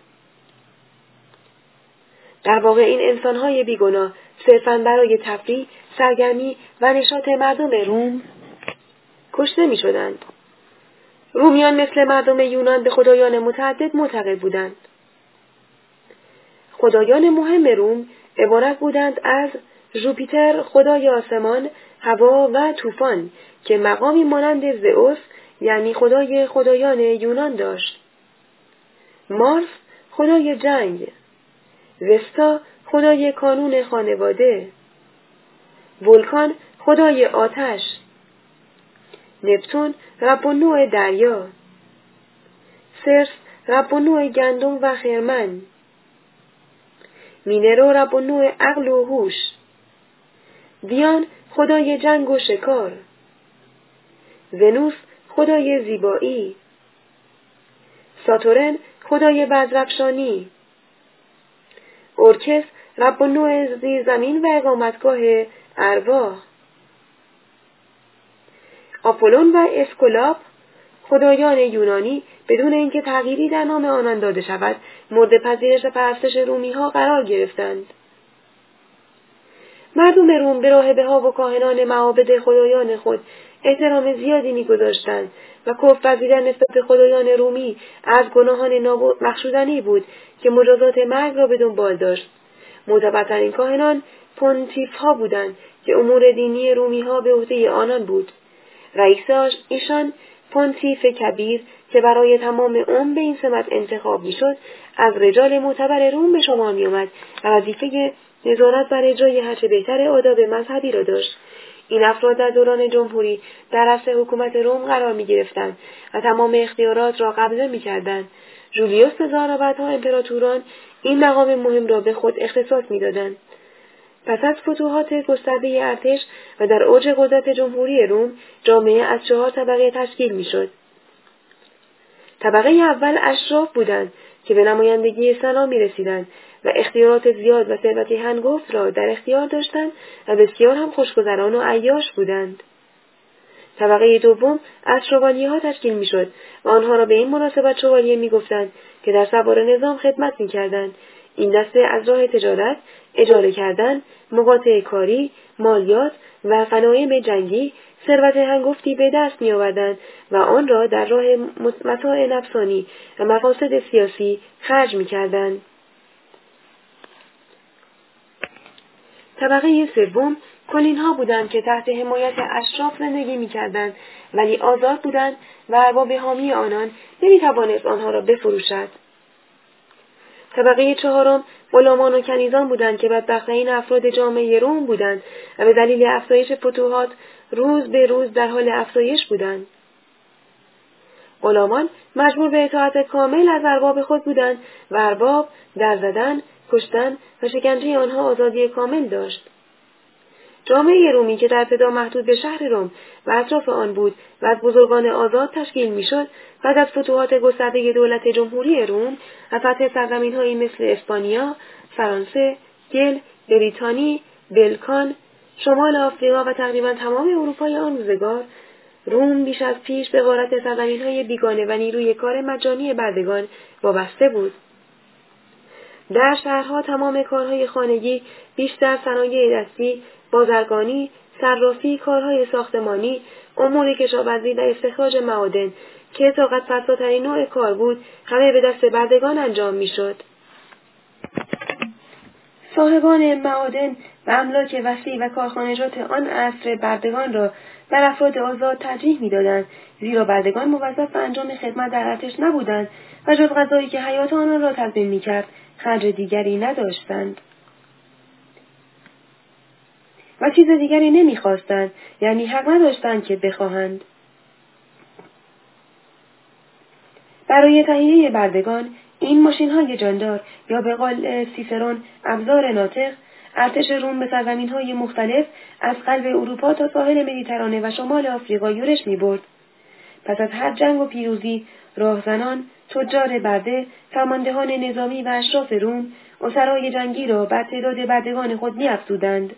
در واقع این انسان‌های بیگناه صرفاً برای تفریح، سرگرمی و نشاط مردم روم کشته می‌شدند. رومیان مثل مردم یونان به خدایان متعدد معتقد بودند. خدایان مهم روم عبارت بودند از ژوپیتر خدای آسمان، هوا و طوفان که مقامی مانند زئوس یعنی خدای خدایان یونان داشت. مارس خدای جنگ، وستا خدای کانون خانواده، ولکان خدای آتش، نپتون رب النوع دریا، سرس رب النوع گندم و خرمن، مینرو رب النوع عقل و هوش، دیان خدای جنگ و شکار، ونوس خدای زیبایی، ساتورن خدای بدرفشانی، اورکس رب النوع زیرزمین و اقامتگاه ارواح، آپولون و اسکولاپ خدایان یونانی بدون اینکه تغییری در نام آنان داده شود مورد پذیرش پرستش رومی‌ها قرار گرفتند. مردم روم به راهبه‌ها و کاهنان معابد خدایان خود احترام زیادی می‌گذاشتند و کفر ورزیدن نسبت به خدایان رومی از گناهان نابخشودنی بود که مجازات مرگ را به دنبال داشت. معتبرترین کاهنان پونتیف‌ها بودند که امور دینی رومی‌ها به عهده آنان بود. رئیس ایشان پونتیف کبیر که برای تمام عمر به این سمت انتخاب می‌شد از رجال معتبر روم به شمار می‌آمد و وظیفه نظارت بر اجرای هرچه بهتر آداب مذهبی را داشت. این افراد در دوران جمهوری در رأس حکومت روم قرار می‌گرفتند و تمام اختیارات را قبضه می‌کردند. جولیوس سزار و بعدها امپراتوران این مقام مهم را به خود اختصاص می‌دادند. پس از فتوحات گسترده ارتش و در اوج قدرت جمهوری روم، جامعه از 4 طبقه تشکیل می‌شد. طبقه اول اشراف بودند که به نمایندگی سنا می‌رسیدند و اختیارات زیاد و ثروت هنگفت را در اختیار داشتند و بسیار هم خوشگذران و عیاش بودند. طبقه دوم از شوالیه‌ها تشکیل می‌شد و آنها را به این مناسبت شوالیه می‌گفتند که در سوار نظام خدمت می‌کردند. این دسته از راه تجارت، اجاره کردن، مقاطعه کاری، مالیات و غنایم جنگی ثروت هنگفتی به دست می‌آوردند و آن را در راه متاع نفسانی و مقاصد سیاسی خرج می‌کردند. طبقه سوم کلین‌ها بودند که تحت حمایت اشراف زندگی می‌کردند ولی آزاد بودند و ارباب حامی آنان نمی‌توانست آنها را بفروشد. طبقه چهارم غلامان و کنیزان بودند که بدبخت‌ترین افراد جامعه روم بودند و به دلیل افزایش فتوحات روز به روز در حال افزایش بودند. غلامان مجبور به اطاعت کامل از ارباب خود بودند و ارباب در زدن، کشتن و شکنجه آنها آزادی کامل داشت. جامعه رومی که در ابتدا محدود به شهر روم و اطراف آن بود و از بزرگان آزاد تشکیل میشد، بعد از فتوحات گسترده دولت جمهوری روم و فتح سرزمین‌هایی مثل اسپانیا، فرانسه، گل، بریتانی، بلکان، شمال آفریقا و تقریبا تمام اروپای آن روزگار، روم بیش از پیش به غارت سرزمین‌های بیگانه و نیروی کار مجانی بردگان وابسته بود. در شهرها تمام کارهای خانگی، بیشتر صنایع دستی، بازرگانی، صرافی، کارهای ساختمانی، امور کشاورزی و استخراج معادن که طاقت فرساترین نوع کار بود، همه به دست بردگان انجام میشد. صاحبان معادن و املاک وسیع و کارخانجات آن عصر بردگان را بر افراد آزاد ترجیح می‌دادند، زیرا بردگان موظف به انجام خدمت در ارتش نبودند و جز غذایی که حیات آنان را تضمین می‌کرد خرج دیگری نداشتند و چیز دیگری نمی‌خواستند، یعنی حق نداشتند که بخواهند. برای تهیه بردگان این ماشین‌های جاندار یا به قول سیسرون ابزار ناطق، ارتش روم به سرزمین‌های مختلف از قلب اروپا تا ساحل مدیترانه و شمال آفریقا یورش می‌برد. پس از هر جنگ و پیروزی، راهزنان، تجار برده، فرماندهان نظامی و اشراف روم، اسرای جنگی را بر تعداد بردگان خود می‌افزودند.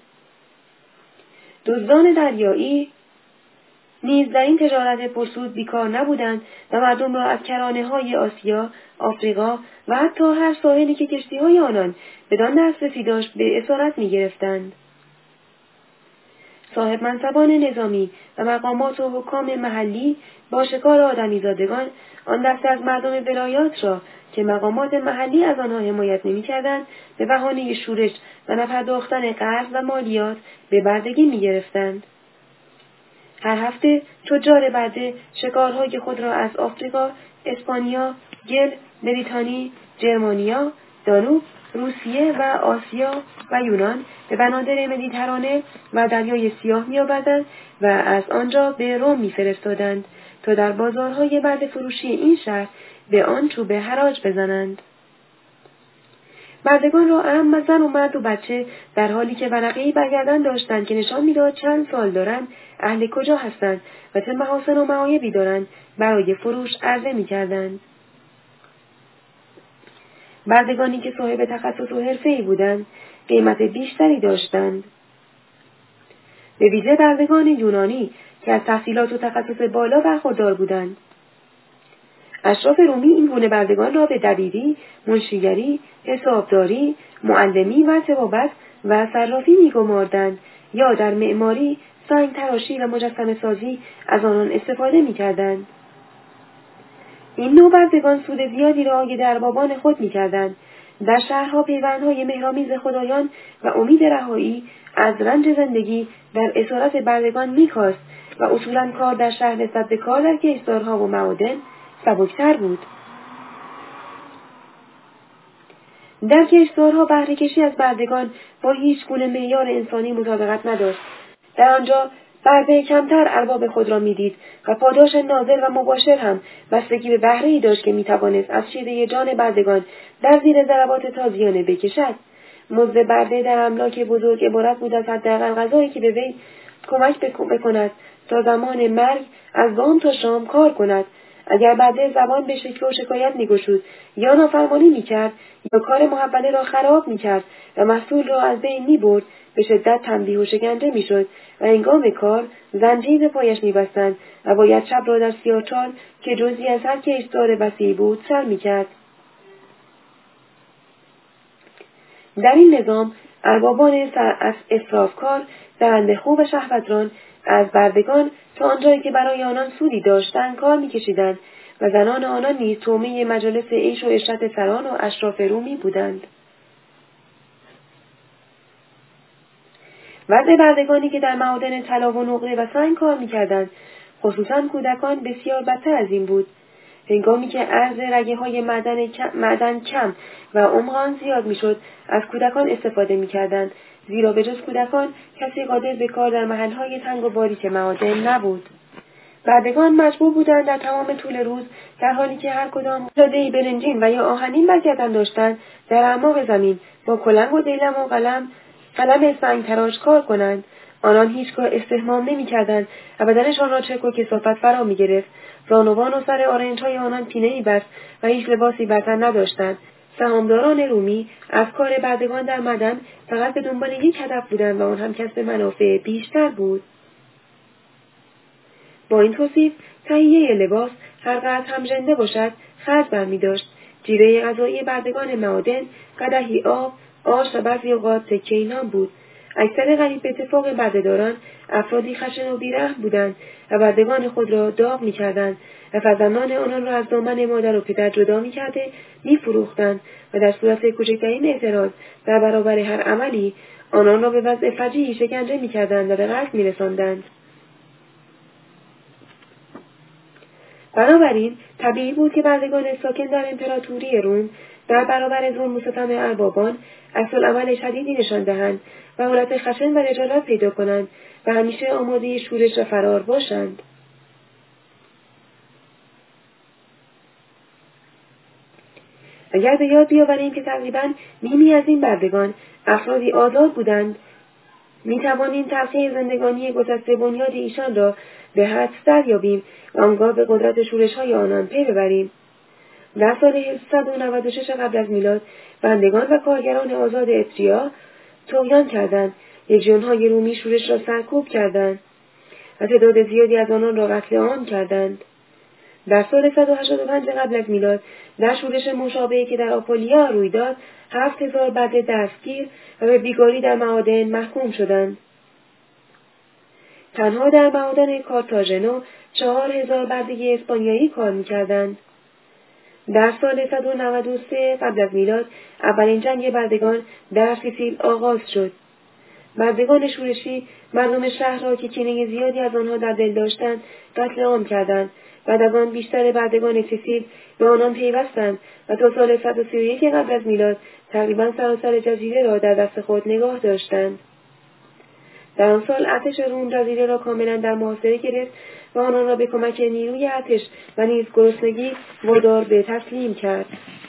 دزدان دریایی نیز در این تجارت پرسود بیکار نبودند و مردم را از کرانه‌های آسیا، آفریقا و حتی هر ساحلی که کشتی‌های آنان بدان دسترسی داشت به اسارت می‌گرفتند. صاحب منصبان نظامی و مقامات و حکام محلی با شکار آدمیزادگان آن دسته از مردم ولایات را که مقامات محلی از آنها حمایت نمی‌کردند به بهانه شورش و نپرداختن قرض و مالیات به بردگی می‌گرفتند. هر هفته تجار برده شکارهای خود را از آفریقا، اسپانیا، گل، بریتانی، جرمانیا، دانوب، روسیه و آسیا و یونان به بنادر مدیترانه و دریای سیاه می‌آوردند و از آنجا به روم می‌فرستادند تا در بازارهای برده فروشی این شهر به آن چوبه حراج بزنند. بردگان را اهم زن و مرد و بچه در حالی که ورقه‌ای برگردن داشتند که نشان می‌داد چند سال دارند، اهل کجا هستند و چه محاسن و معایبی دارند، برای فروش عرضه می‌کردند. بردگانی که صاحب تخصص و حرفه‌ای بودند، قیمت بیشتری داشتند. به ویژه بردگان یونانی که از تحصیلات و تخصص بالا برخوردار بودند. اشراف رومی این گونه بردگان را به دبیری، منشیگری، حسابداری، معلمی و طبابت و صرافی می‌گماردند یا در معماری، سنگ تراشی و مجسمه سازی از آنان استفاده می‌کردند. این نوع بردگان سود زیادی را آید اربابان خود می‌کردند. در شهرها پیوندهای مهرامیز خدایان و امید رهایی از رنج زندگی در اسارت بردگان می‌کاست و اصولاً کار در شهر نسبت به کار در کشتزارها و معادن سبکتر بود. در کشتزارها بهره کشی از بردگان با هیچ گونه معیار انسانی مطابقت نداشت. در آنجا برده کمتر ارباب خود را میدید و پاداش نازل و مباشر هم بستگی به بهره‌ای داشت که میتوانست از شیره جان بردگان در زیر ضربات تازیانه بکشد. مزد برده در املاک بزرگ عبارت بود از حداقل غذایی که به وی کمک بکند تا زمان مرگ از بام تا شام کار کند. اگر برده زبان به شکوه و شکایت می‌گشود یا نافرمانی می‌کرد یا کار محوله را خراب می‌کرد و محصول را از بین می‌برد، به شدت تنبیه و شکنجه می‌شد و هنگام کار زنجیر به پایش می‌بستند و باید شب را در سیاه‌چال که جزئی از هر کشتزار وسیع بود سر می‌کرد. در این نظام اربابان اسرافکار، درنده‌خو و شهوتران از بردگان تا آنجایی که برای آنان سودی داشتند کار می‌کشیدند و زنان آنان نیز طعمه مجالس عیش و عشرت سران و اشراف رومی بودند. وضع بردگانی که در معادن طلا و نقره و سنگ کار می‌کردند، خصوصاً کودکان، بسیار بدتر از این بود. هنگامی که عرض رگه‌های معدن کم و عمق آن زیاد می‌شد، از کودکان استفاده می‌کردند، زیرا به جز کودکان کسی قادر به کار در محل‌های تنگ و باریک معادن نبود. بردگان مجبور بودند در تمام طول روز، در حالی که هر کدام جاده‌ای برنجین و یا آهنین بر گردن داشتند، در اعماق زمین با کلنگ و دیلم و قلم سنگ تراش کار کنند. آنان هیچگاه استحمام نمی‌کردند و بدنشان را چرک و کثافت فرا می‌گرفت. زانوان و سر آرنج‌های آنان پینه‌ای بست و هیچ لباسی بر تن نداشتند. سهامداران رومی از کار بردگان در معدن فقط به دنبال یک هدف بودند و آن هم کسب منافع بیشتر بود. با این توصیف تهیه لباس هر قدر هم ژنده باشد خرج برمی‌داشت. جیره غذایی بردگان معادن قدحی آب، آش و بعضی اوقات تکه‌ای نان بود. اکثر غریب به اتفاق بردهداران افرادی خشن و بی‌رحم بودند و بردگان خود را داغ می‌کردند و فرزندان آنان را از دامن مادر و پدر جدا می‌کرده می‌فروختند و در صورت کوچکترین اعتراض در برابر هر عملی آنان را به وضع فجیعی شکنجه می‌کردند و به قتل می‌رساندند. بنابراین طبیعی بود که بردگان ساکن در امپراتوری روم در برابر ظلم و ستم اربابان عکس‌العمل شدیدی نشان دهند و حالت خشن و رجالت پیدا کنند و همیشه آماده شورش و فرار باشند. اگر به یاد بیاوریم که تقریباً نیمی از این بردگان افرادی آزاد بودند، می‌توانیم تلخی زندگانی گذشته بنیاد ایشان را به حدس دریابیم و آنگاه به قدرت شورش‌های آنان پی ببریم. در سال 1196 قبل از میلاد بندگان و کارگران آزاد اتریا طغیان کردند. لژیون‌های رومی شورش را سرکوب کردند و تعداد زیادی از آنان را قتل عام کردند. در سال 185 قبل از میلاد در شورش مشابهی که در آپولیا روی داد 7000 برده دستگیر و به بیگاری در معادن محکوم شدند. تنها در معادن کارتاژنو 4000 برده اسپانیایی کار می‌کردند. در سال 193 قبل از میلاد اولین جنگ بردگان در سیسیل آغاز شد. بردگان شورشی مردم شهر را که کینه زیادی از آنها در دل داشتند قتل عام کردند. بعد از آن بیشتر بردگان سیسیل به آنان پیوستند و تا سال 131 قبل از میلاد تقریباً سراسر جزیره را در دست خود نگاه داشتند. در آن سال ارتش روم جزیره را کاملا در محاصره گرفت و آنان را به کمک نیروی ارتش و نیز گرسنگی وادار به تسلیم کرد.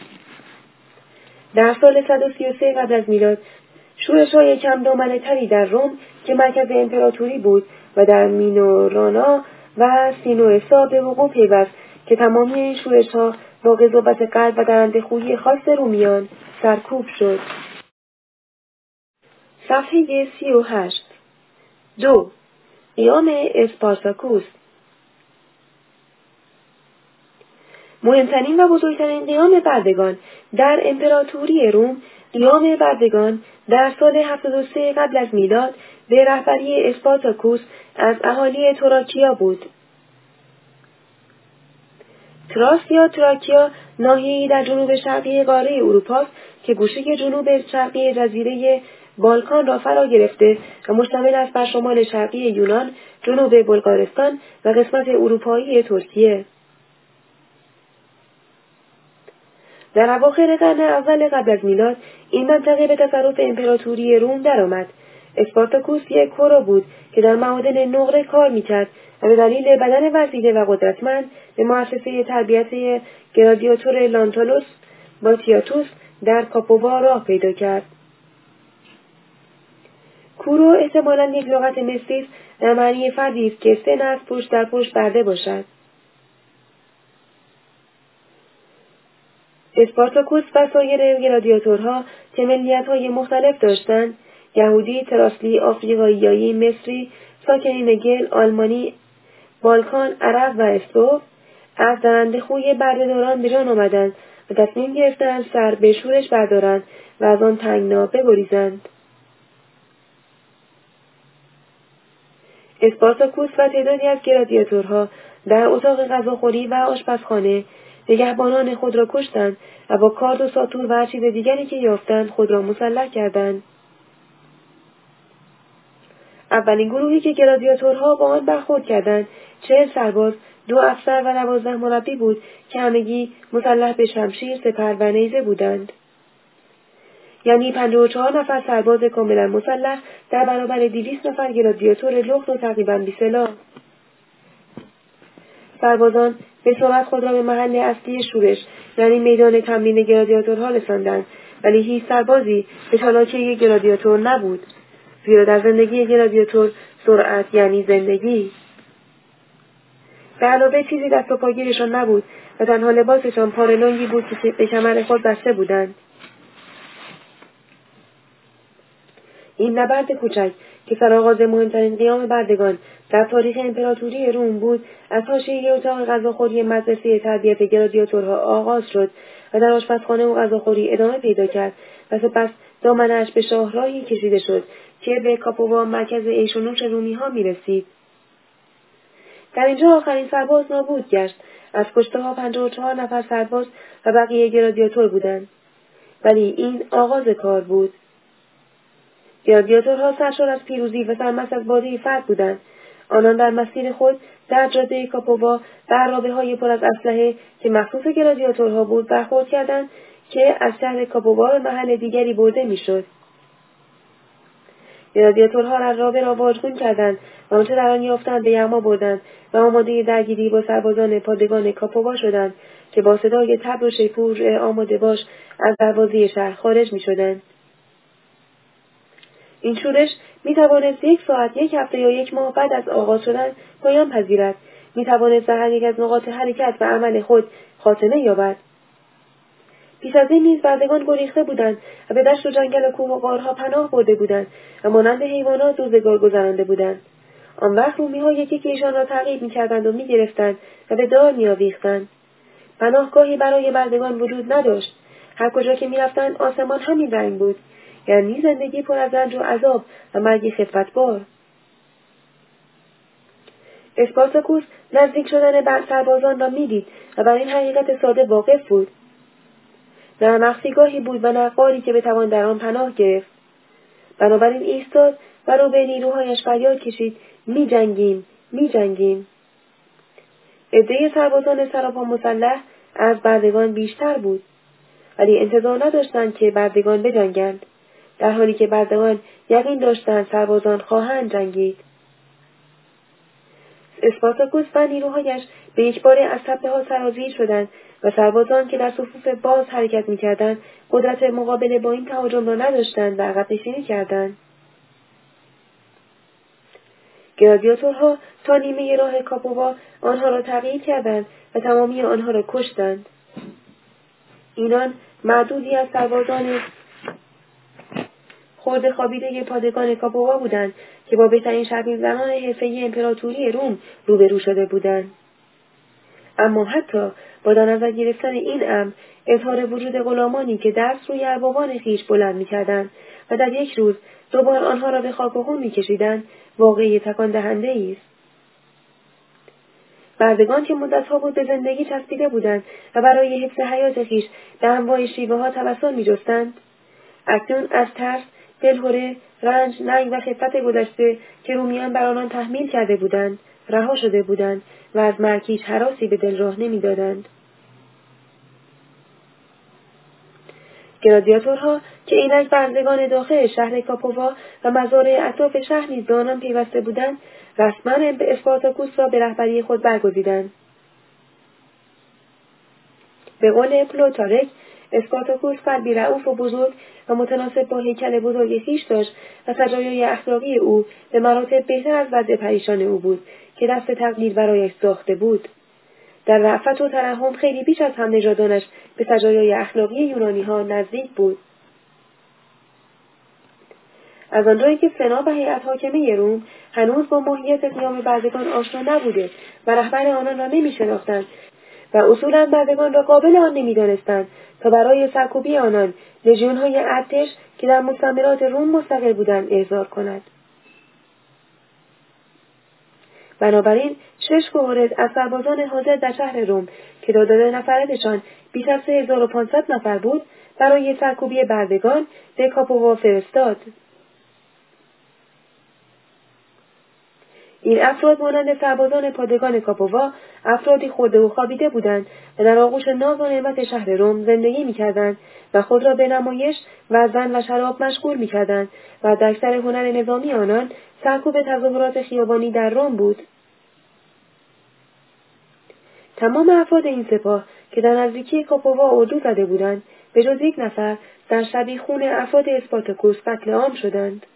در سال 133 قبل از میلاد شورش‌های کم دامنه تری در روم که مرکز امپراتوری بود و در مینورانا و سینوئسا به وقوع پیوست که تمامی این شورش‌ها با قضاوت قلب و درنده‌خویی خاص رومیان سرکوب شد. صفحه 38. 2. قیام اسپارتاکوس. مهمترین و بزرگترین قیام بردگان در امپراتوری روم، قیام بردگان در سال 73 قبل از میلاد به رهبری اسپارتاکوس از اهالی تراکیا بود. تراس یا تراکیا ناحیه‌ای در جنوب شرقی قاره اروپا که گوشه جنوب شرقی جزیره بالکان را فرا گرفته و مشتمل است بر شمال شرقی یونان، جنوب بلغارستان و قسمت اروپایی ترکیه. در اواخر قرن اول قبل از میلاد این منطقه به تصرف امپراتوری روم درآمد. اسپارتاکوس یک کورا بود که در معادن نقره کار میکرد و به دلیل بدن ورزیده و قدرتمند به مؤسسه تربیت گلادیاتور لانتالوس باتیاتوس در کاپووا راه پیدا کرد. کورو احتمالاً یک لغت مصری است در معنی فردی است که سه نسل پشت در پشت برده باشد. اسپارتاکوس و سایر گلادیاتورها که ملیت‌های مختلف داشتند، یهودی، تراسلی، آفریقایی، مصری، ساکنین گل، آلمانی، بالکان، عرب و اسلوف، از درنده خوی بردهداران به جان آمدند و تصمیم گرفتند سر به شورش بردارند و از آن تنگنا بگریزند. اسپارتاکوس و تعدادی از گلادیاتورها در اتاق غذاخوری و آشپزخانه نگهبانان خود را کشتند و با کارد و ساطور و چیز دیگری که یافتند خود را مسلح کردند. اولین گروهی که گلادیاتورها با آن برخورد کردند 40 سرباز، 2 افسر و 12 مربی بود که همگی مسلح به شمشیر، سپر و نیزه بودند. یعنی 54 نفر سرباز کاملا مسلح در برابر 200 نفر گلادیاتور لخت و تقریبا بی‌سلاح. سربازان به سرعت خود را به محل اصلی شورش یعنی میدان تمرین گلادیاتورها رساندند، ولی هیچ سربازی به چالاکی گلادیاتور نبود، زیرا در زندگی گلادیاتور سرعت یعنی زندگی. به علاوه چیزی دست و پاگیرشان نبود و تنها لباسشان پارلونگی بود که به کمر خود بسته بودند. این نبرد کوچک که سرآغاز مهمترین قیام بردگان در تاریخ امپراتوری روم بود، از حاشیه اتاق غذاخوری مدرسه تربیت گلادیاتورها آغاز شد و در آشپزخانه و غذاخوری ادامه پیدا کرد و سپس دامنه‌اش به شاهراهی کشیده شد که به کاپووا، مرکز عیش و نوش رومی‌ها می‌رسید. در اینجا آخرین سرباز نابود گشت. از کشته‌ها 54 نفر سرباز و بقیه گلادیاتور بودند. ولی این آغاز کار بود. گلادیاتورها سرشار از پیروزی و سرمست از باده فتح بودند. آنان در مسیر خود در جاده کاپووا در رابه‌های پر از اسلحه که مخصوص گلادیاتورها بود برخورد کردند که از شهر کاپووا به محل دیگری برده میشد. گلادیاتورها رابه را واژگون کردند و آنچه در آن یافتند به یغما بردند و آماده درگیری با سربازان پادگان کاپووا شدند که با صدای تبر و شیپور آماده باش از دروازه شهر خارج می‌شدند. این شورش می‌توانست 1 ساعت، 1 هفته یا 1 ماه بعد از آغاز شدن پایان پذیرد. می‌توانست در هر یک از نقاط حرکت و عمل خود خاتمه یابد. پیش از این نیز بردگان گریخته بودند و به دشت و جنگل و کوه و غارها پناه برده بودند و مانند حیوانات روزگار گذرانده بودند. آن وقت رومی‌ها یکی ایشان را تعقیب می‌کردند و می‌گرفتند و به دار می‌آویختند. پناهگاهی برای بردگان وجود نداشت. هر کجا که می‌رفتند آسمان همین رنگ بود، یعنی زندگی پر از رنج و عذاب و مرگ خفتبار. اسپارتاکوس نزدیک شدن بر سربازان را می‌دید و بر این حقیقت ساده واقف بود. نه مخفیگاهی بود و نه غاری که بتوان در آن پناه گرفت. بنابراین ایستاد و رو به نیروهایش فریاد کشید: می جنگیم. عده سربازان سراپا مسلح از بردگان بیشتر بود، ولی انتظار نداشتند که بردگان بجنگند، در حالی که بردگان یقین داشتند سربازان خواهند جنگید. اسپارتاکوس و نیروهایش به یکباره از تپه‌ها سرازیر شدند و سربازان که در صفوف باز حرکت می‌کردند قدرت مقابله با این تهاجم را نداشتند و عقب نشینی کردند. گلادیاتورها تا نیمه راه کاپووا آنها را تعقیب کردند و تمامی آنها را کشتند. اینان معدودی از سربازان خرد خوابیده پادگان کاپووا بودند که با بهترین شرمین زنان حرفه‌ای امپراتوری روم روبرو شده بودند. اما حتی با در نظر گرفتن این امر، اظهار وجود غلامانی که دست روی اربابان خویش بلند می‌کردند و در یک روز 2 بار آنها را به خاک و خون می‌کشیدند، واقعی تکان دهنده است. بردگان که مدت‌ها بود به زندگی چسبیده بودند و برای حفظ حیات خویش به انواع شیوه‌ها توسل می‌جستند، اکنون از ترس، دلهره، رنج، ننگ و خفت گذشته که رومیان بر آنان تحمیل کرده بودند، رها شده بودند و از مرگ هیچ هراسی به دل راه نمی‌دادند. گلادیاتورها که اینک بردگان داخل شهر کاپووا و مزارع اطراف شهر نیز به آنان پیوسته بودند، رسما اسپارتاکوس را به رهبری خود برگزیدند. به قول پلوتارک، اسپارتاکوس قلبی رئوف و بزرگ و متناسب با هیکل بزرگ خویش داشت و سجایای اخلاقی او به مراتب بهتر از وضع پریشان او بود که دست تقدیر برایش ساخته بود. در رأفت و ترحم خیلی بیش از هم نژادانش به سجایای اخلاقی یونانی‌ها نزدیک بود. از آنجایی که سنا و هیئت حاکمه روم هنوز با ماهیت قیام بردگان آشنا نبوده و رهبر آنان را نمی‌شناختند و اصولاً بردگان را قابل آن نمی‌دانستند تا برای سرکوبی آنان لژیون‌های ارتش که در مستعمرات روم مستقر بودند احضار کند. بنابراین 6 کوهورت از سربازان حاضر در شهر روم که تعداد نفرتشان بیش از 3500 نفر بود برای سرکوبی بردگان به کاپووا فرستاد. این افراد مانند سربازان پادگان کاپووا افرادی خورده و خوابیده بودند و در آغوش ناز و نعمت شهر روم زندگی می‌کردند و خود را به نمایش و زن و شراب مشغول می‌کردند و در اکثر هنر نظامی آنان سرکوب تظاهرات خیابانی در روم بود. تمام افراد این سپاه که در نزدیکی کاپووا اردو زده بودند به جز 1 نفر در شبیخون افراد اسپارتاکوس قتل عام شدند.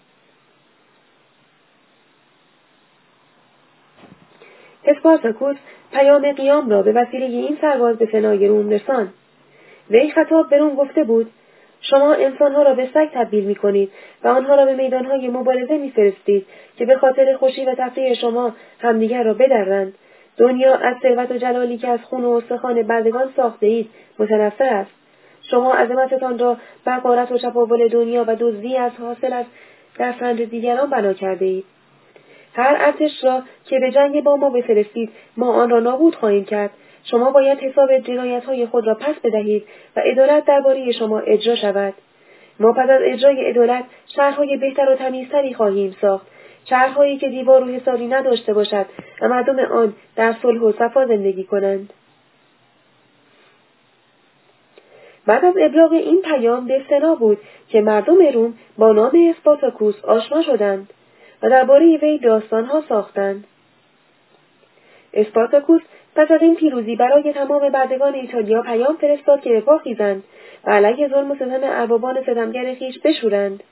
اسپارتاکوس پیام قیام را به وسیله این سرباز به سنای روم رساند. وی خطاب به روم گفته بود: شما انسانها را به سگ تبدیل می‌کنید و آنها را به میدانهای مبارزه می‌فرستید که به خاطر خوشی و تفریح شما همدیگر را بدرند. دنیا از ثروت و جلالی که از خون و استخوان بردگان ساخته اید متنفر است. شما عظمتتان را بر غارت و چپاول دنیا و دزدی از حاصل از دسترنج دیگران بنا کرده اید. هر ارتش را که به جنگ با ما بفرستید ما آن را نابود خواهیم کرد. شما باید حساب جنایت‌های خود را پس بدهید و عدالت درباره شما اجرا شود. ما پس از اجرای عدالت شهرهای بهتر و تمیزتری خواهیم ساخت، شهرهایی که دیوار و حصاری نداشته باشد و مردم آن در صلح و صفا زندگی کنند. بعد از ابلاغ این پیام به سنا بود که مردم روم با نام اسپارتاکوس آشنا شدند و درباره وی داستان‌ها ساختند. اسپارتاکوس پس از این پیروزی برای تمام بردگان ایتالیا پیام فرستاد که به پا خیزند و علیه ظلم و ستم اربابان ستمگر خویش بشورند.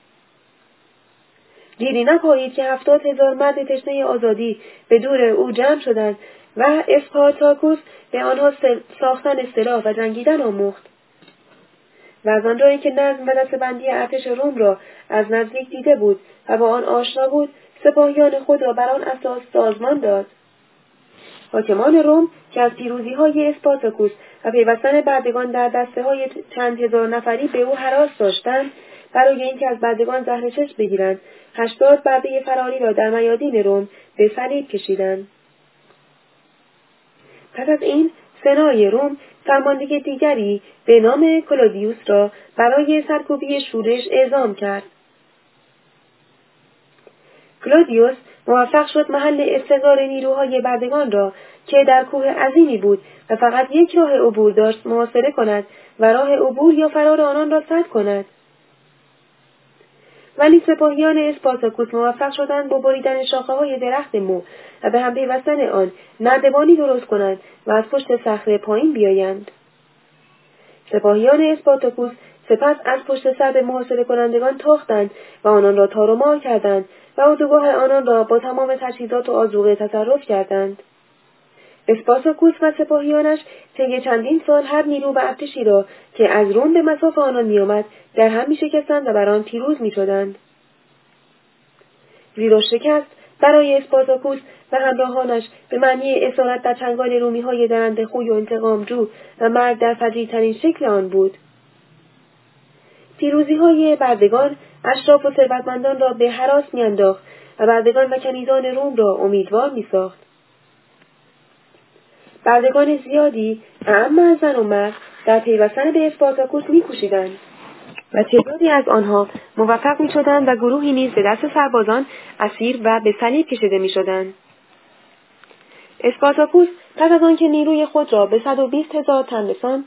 دیری نپایید که 70,000 مرد تشنه آزادی به دور او جمع شدند و اسپارتاکوس به آنها ساختن سلاح و جنگیدن آموخت. و از آنجایی که نظم و دسته‌بندی ارتش روم را از نزدیک دیده بود و با آن آشنا بود، سپاهیان خود را بر آن اساس سازمان داد. حاکمان روم که از پیروزی‌های اسپارتاکوس و پیوستن بردگان در دسته‌های چند هزار نفری به او هراس داشتند، برای اینکه از بردگان زهر چشم بگیرند 80 برده فراری را در میادین روم به صلیب کشیدند. پس از این سنای روم فرمانده دیگری به نام کلودیوس را برای سرکوبی شورش اعزام کرد. کلودیوس موفق شد محل استقرار نیروهای بردگان را که در کوه عظیمی بود و فقط 1 راه عبور داشت محاصره کند و راه عبور یا فرار آنان را سد کند. ولی سپاهیان اسپارتاکوس موفق شدند با بریدن شاخه‌های درخت مو و به هم پیوستن آن نردبانی درست کنند و از پشت صخره پایین بیایند. سپاهیان اسپارتاکوس سپس از پشت سر به محاصره کنندگان تاختند و آنان را تار و مار کردند و اردوگاه آنان را با تمام تجهیزات و آذوقه تصرف کردند. اسپارتاکوس و سپاهیانش طی چندین سال هر نیرو و ارتشی را که از روم به مصاف آنان می‌آمد در هم می‌شکستند و بر آن پیروز می‌شدند. زیرا شکست برای اسپارتاکوس و همراهانش به معنی اسارت در چنگال رومی‌های درنده خوی و انتقامجو و مرگ در فجیع‌ترین شکل آن بود. پیروزی‌های بردگان اشراف و ثروتمندان را به هراس می‌انداخت و بردگان و کنیزان روم را امیدوار می‌ساخت. بردگان زیادی اعم زن و مرد در پیوستن به اسپارتاکوس می‌کوشیدند و تعدادی از آنها موفق می‌شدند و گروهی نیز به دست سربازان اسیر و به صلیب کشیده می‌شدند. اسپارتاکوس پس از آنکه نیروی خود را به 120,000 تن رساند،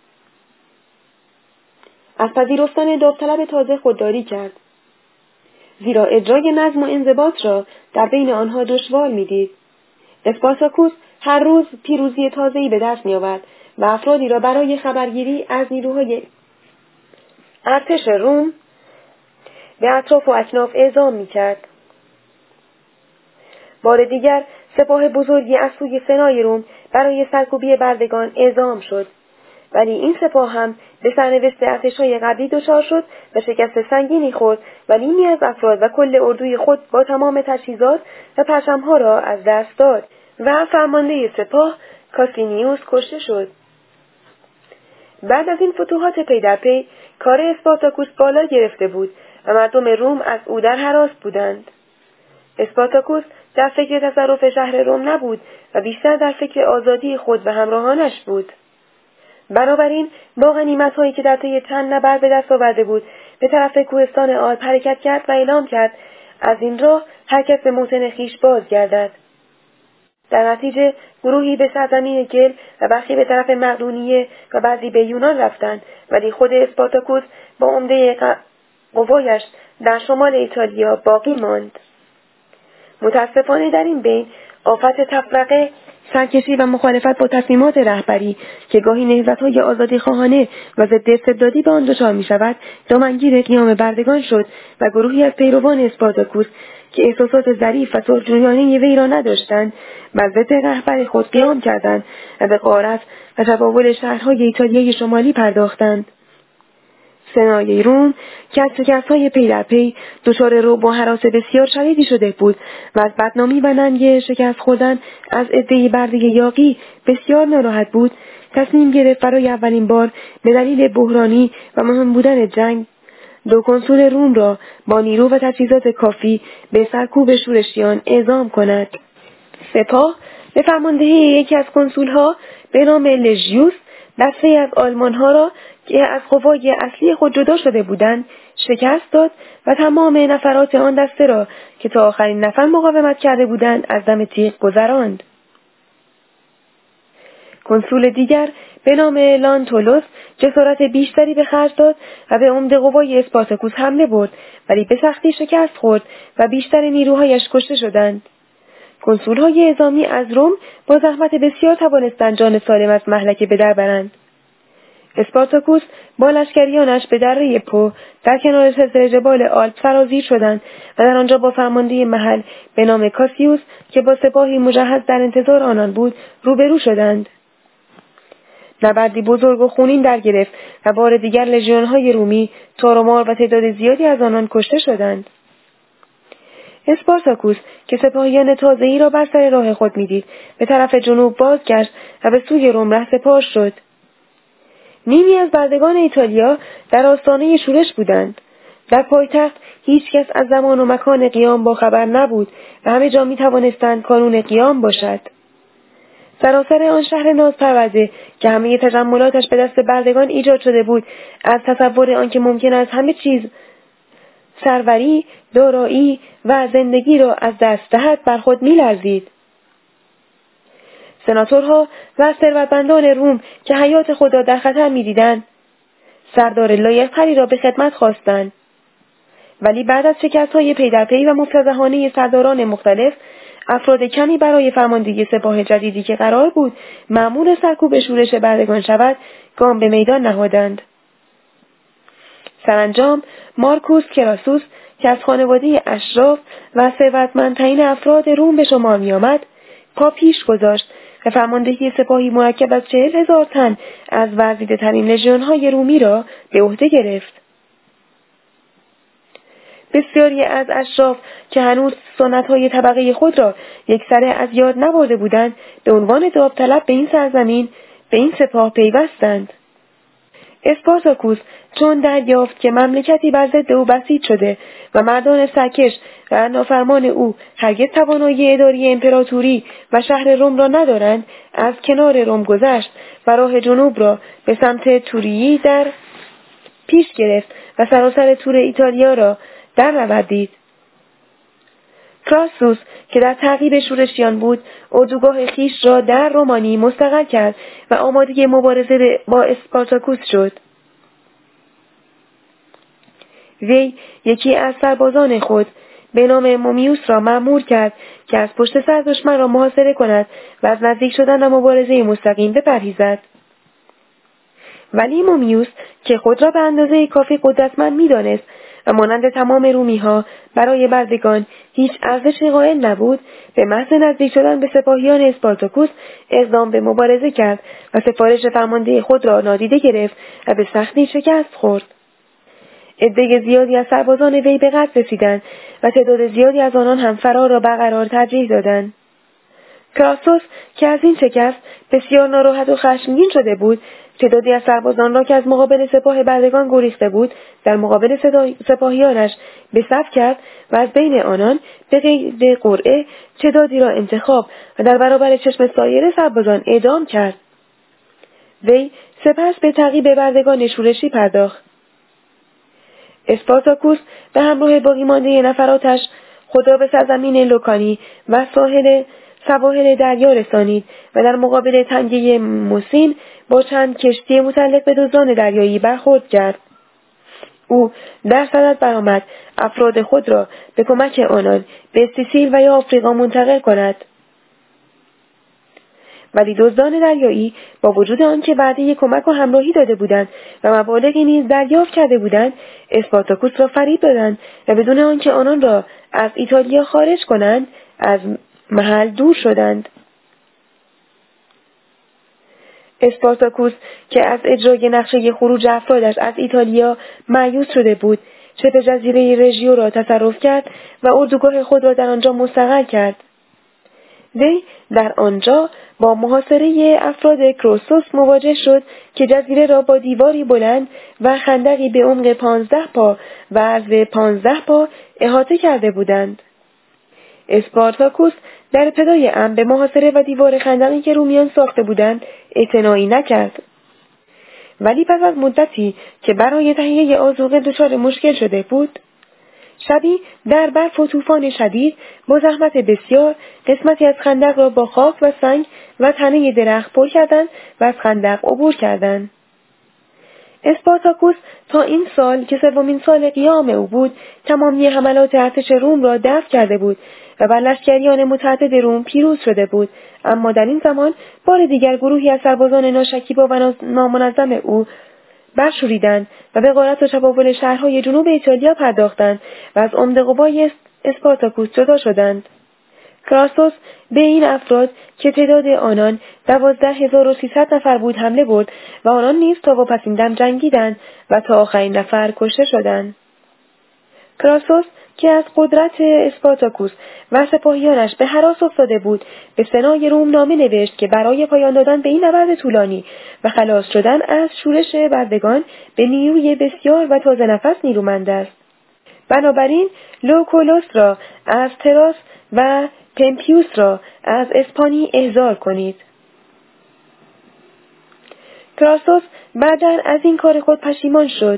از پذیرفتن داوطلب تازه خودداری کرد، زیرا اجرای نظم و انضباط را در بین آنها دشوار می‌دید. اسپارتاکوس هر روز پیروزی تازه‌ای به دست می‌آورد و افرادی را برای خبرگیری از نیروهای ارتش روم به اطراف و اکناف اعزام می‌کرد. بار دیگر سپاه بزرگی از سوی سنای روم برای سرکوبی بردگان اعزام شد. ولی این سپاه هم به سرنوشت ارتش‌های قبلی دچار شد و شکست سنگینی خورد و نیمی از افراد و کل اردوی خود با تمام تجهیزات و پرچم‌ها را از دست داد و فرمانده سپاه کاسینیوس کشته شد. بعد از این فتوحات پی در پی کار اسپارتاکوس بالا گرفته بود و مردم روم از او در هراس بودند. اسپارتاکوس در فکر تصرف شهر روم نبود و بیشتر در فکر آزادی خود و همراهانش بود. بنابراین با غنیمت‌هایی که در طی چند نبرد به دست آورده بود به طرف کوهستان آلپ حرکت کرد و اعلام کرد از این راه هر کس به موطن خویش بازگردد. در نتیجه گروهی به سرزمین گل و برخی به طرف مقدونیه و بعضی به یونان رفتند، ولی خود اسپارتاکوس با عمده قوایش در شمال ایتالیا باقی ماند. متاسفانه در این بین آفت تفرقه، سرکشی و مخالفت با تصمیمات رهبری که گاهی نهضت‌های آزادی‌خواهانه و ضد استبدادی به آن دچار می‌شود، دامنگیر قیام بردگان شد و گروهی از پیروان اسپارتاکوس که احساسات ظریف و صلح‌جویانه وی را نداشتند، بر ضد رهبر خود قیام کردند و به غارت و تباول شهرهای ایتالیای شمالی پرداختند. سنای روم که از شکست‌های پی در پی دچار رعب و هراس بسیار شدیدی شده بود و از بدنامی و ننگ شکست خوردن از عده برده یاغی بسیار ناراحت بود، تصمیم گرفت برای اولین بار به دلیل بحرانی و مهم بودن جنگ 2 کنسول روم را با نیرو و تجهیزات کافی به سرکوب شورشیان اعزام کند. سپاه به فرماندهی یکی از کنسول‌ها به نام لژیوس دسته از آلمان‌ها را که از قوای اصلی خود جدا شده بودند شکست داد و تمام نفرات آن دسته را که تا آخرین نفر مقاومت کرده بودند از دم تیغ گذراند. کنسول دیگر به نام لانتولوس جسارت بیشتری به خرج داد و به عمده قوای اسپارتاکوس حمله برد، ولی به سختی شکست خورد و بیشتر نیروهایش کشته شدند. کنسول‌های اعزامی از روم با زحمت بسیار توانستند جان سالم از مهلکه به در برند. اسپارتاکوس با لشکریانش به دره پو در کنار سلسله جبال آلپ سرازیر شدند و در آنجا با فرمانده محل به نام کاسیوس که با سپاهی مجهز در انتظار آنان بود روبرو شدند. نبردی بزرگ و خونین در گرفت و بار دیگر لژیون‌های رومی تارومار و تعداد زیادی از آنان کشته شدند. اسپارتاکوس که سپاهیان تازه‌ای را بر سر راه خود می‌دید به طرف جنوب بازگشت و به سوی روم رهسپار شد. نیمی از بردگان ایتالیا در آستانه شورش بودند. در پایتخت هیچ کس از زمان و مکان قیام با خبر نبود و همه جا می توانستند کانون قیام باشد. سراسر آن شهر نازپرورده که همه تجملاتش به دست بردگان ایجاد شده بود، از تصور آنکه ممکن است همه چیز سروری، دارایی و زندگی را از دست دهد بر خود می لرزید. سناتورها و ثروتمندان روم که حیات خود را در خطر می‌دیدند، سردار لایق‌تری را به خدمت خواستند. ولی بعد از شکست‌های پی در پی و مفتضحانه سرداران مختلف، افراد کمی برای فرماندهی سپاه جدیدی که قرار بود مأمور سرکوب شورش بردگان شود، گام به میدان نهادند. سرانجام مارکوس کراسوس که از خانواده اشراف و ثروتمندترین افراد روم به شمار می‌آمد، پا پیش گذاشت و فرماندهی سپاهی مرکب از 40,000 تن از ورزیده‌ترین لژیون‌های رومی را به عهده گرفت. بسیاری از اشراف که هنوز سنت‌های طبقه خود را یکسره از یاد نبرده بودند، به عنوان داوطلب به این سرزمین به این سپاه پیوستند. اسپارتاکوس چون دریافت که مملکتی بر ضد او بسیج شده و مردان سرکش و نافرمان او هرگز توانایی اداره امپراتوری و شهر روم را ندارند، از کنار روم گذشت و راه جنوب را به سمت توریی در پیش گرفت و سراسر تور ایتالیا را در نوردید. کراسوس که در تعقیب شورشیان بود، اردوگاه خیش را در رومانی مستقر کرد و آماده مبارزه با اسپارتاکوس شد. وی یکی از سربازان خود به نام مومیوس را مأمور کرد که از پشت سر دشمن را محاصره کند و از نزدیک شدن و مبارزه مستقیم بپرهیزد. ولی مومیوس که خود را به اندازه کافی قدرتمند می‌دانست و مانند تمام رومی‌ها برای بردگان هیچ ارزشی قائل نبود، به محض نزدیک شدن به سپاهیان اسپارتاکوس اقدام به مبارزه کرد و سفارش فرمانده خود را نادیده گرفت و به سختی شکست خورد. عده زیادی از سربازان وی به قتل رسیدند و تعداد زیادی از آنان هم فرار را برقرار ترجیح دادند. کراسوس که از این شکست بسیار ناراحت و خشمگین شده بود، تعدادی از سربازان را که از مقابل سپاه بردگان گریخته بود در مقابل سپاهیانش به صف کرد و از بین آنان به غیر قرعه تعدادی را انتخاب و در برابر چشم سایر سربازان اعدام کرد. وی سپس به تعقیب بردگان شورشی پرداخت. اسپارتاکوس به همراه باقی مانده نفراتش خود را به سرزمین لوکانی و سواحل دریا رسانید و در مقابل تنگه موسین با چند کشتی متعلق به دزدان دریایی برخورد کرد. او در صدد برآمد افراد خود را به کمک آنان به سیسیل و یا آفریقا منتقل کند. ولی دزدان دریایی با وجود آنکه وعده کمک و همراهی داده بودند و مبالغی نیز دریافت کرده بودند، اسپارتاکوس را فریب دادند و بدون آنکه آنان را از ایتالیا خارج کنند از محل دور شدند. اسپارتاکوس که از اجرای نقشه خروج افرادش از ایتالیا مایوس شده بود، شبه جزیره رژیو را تصرف کرد و اردوگاه خود را در آنجا مستقر کرد. وی در آنجا با محاصره افراد کروسوس مواجه شد که جزیره را با دیواری بلند و خندقی به عمق 15 پا و عرض 15 پا احاطه کرده بودند. اسپارتاکوس در ابتدای امر به محاصره و دیوار خندقی که رومیان ساخته بودند اعتنایی نکرد. ولی پس از مدتی که برای تهیه آذوقه دچار مشکل شده بود، شبی در برف و طوفان شدید با زحمت بسیار قسمتی از خندق را با خاک و سنگ و تنه درخت پر کردند و از خندق عبور کردند. اسپارتاکوس تا این سال که سومین سال قیام او بود، تمامی حملات ارتش روم را دفع کرده بود و بر لشکریان متعدد روم پیروز شده بود، اما در این زمان بار دیگر گروهی از سربازان ناشکیبا و نامنظم او برشوریدند و به غارت و چپاول شهرهای جنوب ایتالیا پرداختند و از عمده قوای اسپارتاکوس جدا شدند. کراسوس به این افراد که تعداد آنان 12300 نفر بود حمله برد و آنان نیز تا واپسین دم جنگیدند و تا آخرین نفر کشته شدند. کراسوس که از قدرت اسپارتاکوس و سپاهیانش به هراس افتاده بود، به سنای روم نامه نوشت که برای پایان دادن به این نبرد طولانی و خلاص شدن از شورش بردگان به نیروی بسیار و تازه نفس نیرومند است. بنابراین لوکولوس را از تراس و پمپیوس را از اسپانی احضار کنید. کراسوس بعداً از این کار خود پشیمان شد،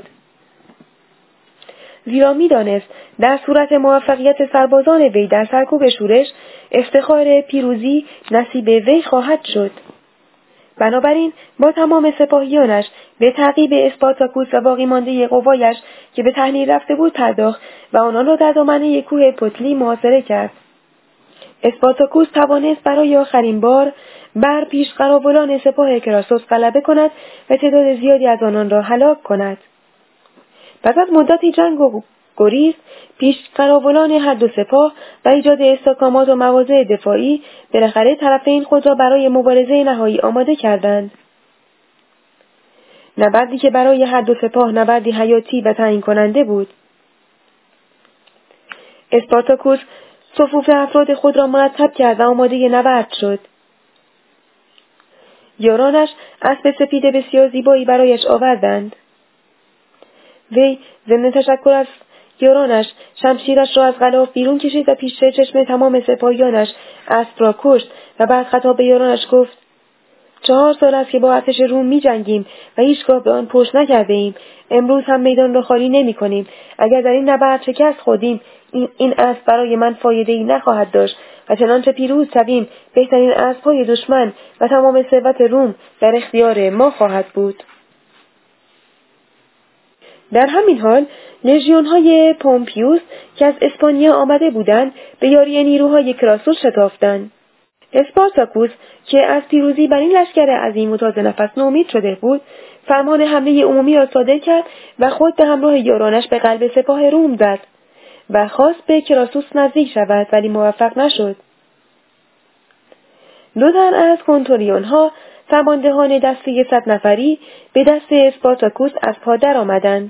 زیرا می‌دانست در صورت موفقیت سربازان وی در سرکوب شورش افتخار پیروزی نصیب وی خواهد شد. بنابراین با تمام سپاهیانش به تعقیب اسپارتاکوس و باقی مانده قوایش که به تحلیل رفته بود پرداخت و آنان را در دامنه کوه پتلی محاصره کرد. اسپارتاکوس توانست برای آخرین بار بر پیشقراولان سپاه کراسوس غلبه کند و تعداد زیادی از آنان را هلاک کند. پس از مدتی جنگ و گریز، پیشقراولان هر دو سپاه و ایجاد استحکامات و مواضع دفاعی بالاخره طرفین خود را برای مبارزه نهایی آماده کردند. نبردی که برای هر دو سپاه نبردی حیاتی و تعیین کننده بود. اسپارتاکوس صفوف افراد خود را مرتب کرد و آماده نبرد شد. یارانش اسب سپید بسیار زیبایی برایش آوردند. وی ضمن تشکر از یارانش شمشیرش را از غلاف بیرون کشید و پیش چشم تمام سپاهیانش اسب را کشت و بعد خطاب به یارانش گفت: 4 سال است که با ارتش روم می جنگیم و هیچگاه به آن پشت نکرده ایم. امروز هم میدان را خالی نمی کنیم. اگر در این نبرد شکست خوردیم، این اسب برای من فایده‌ای نخواهد داشت و چنانچه پیروز شویم بهترین اسب‌های دشمن و تمام ثروت روم در اختیار ما خواهد بود. در همین حال لژیون‌های پومپیوس که از اسپانیا آمده بودند به یاری نیروهای کراسوس شتافتند. اسپارتاکوس که از پیروزی بر این لشکر عظیم و تازه نفس نومید شده بود، فرمان حمله عمومی را صادر کرد و خود به همراه یارانش به قلب سپاه روم زد و خواست به کراسوس نزدیک شود ولی موفق نشد. 2 تن از کنتوریون‌ها فرماندهان دسته 100 نفری به دست اسپارتاکوس از پا در آمدند.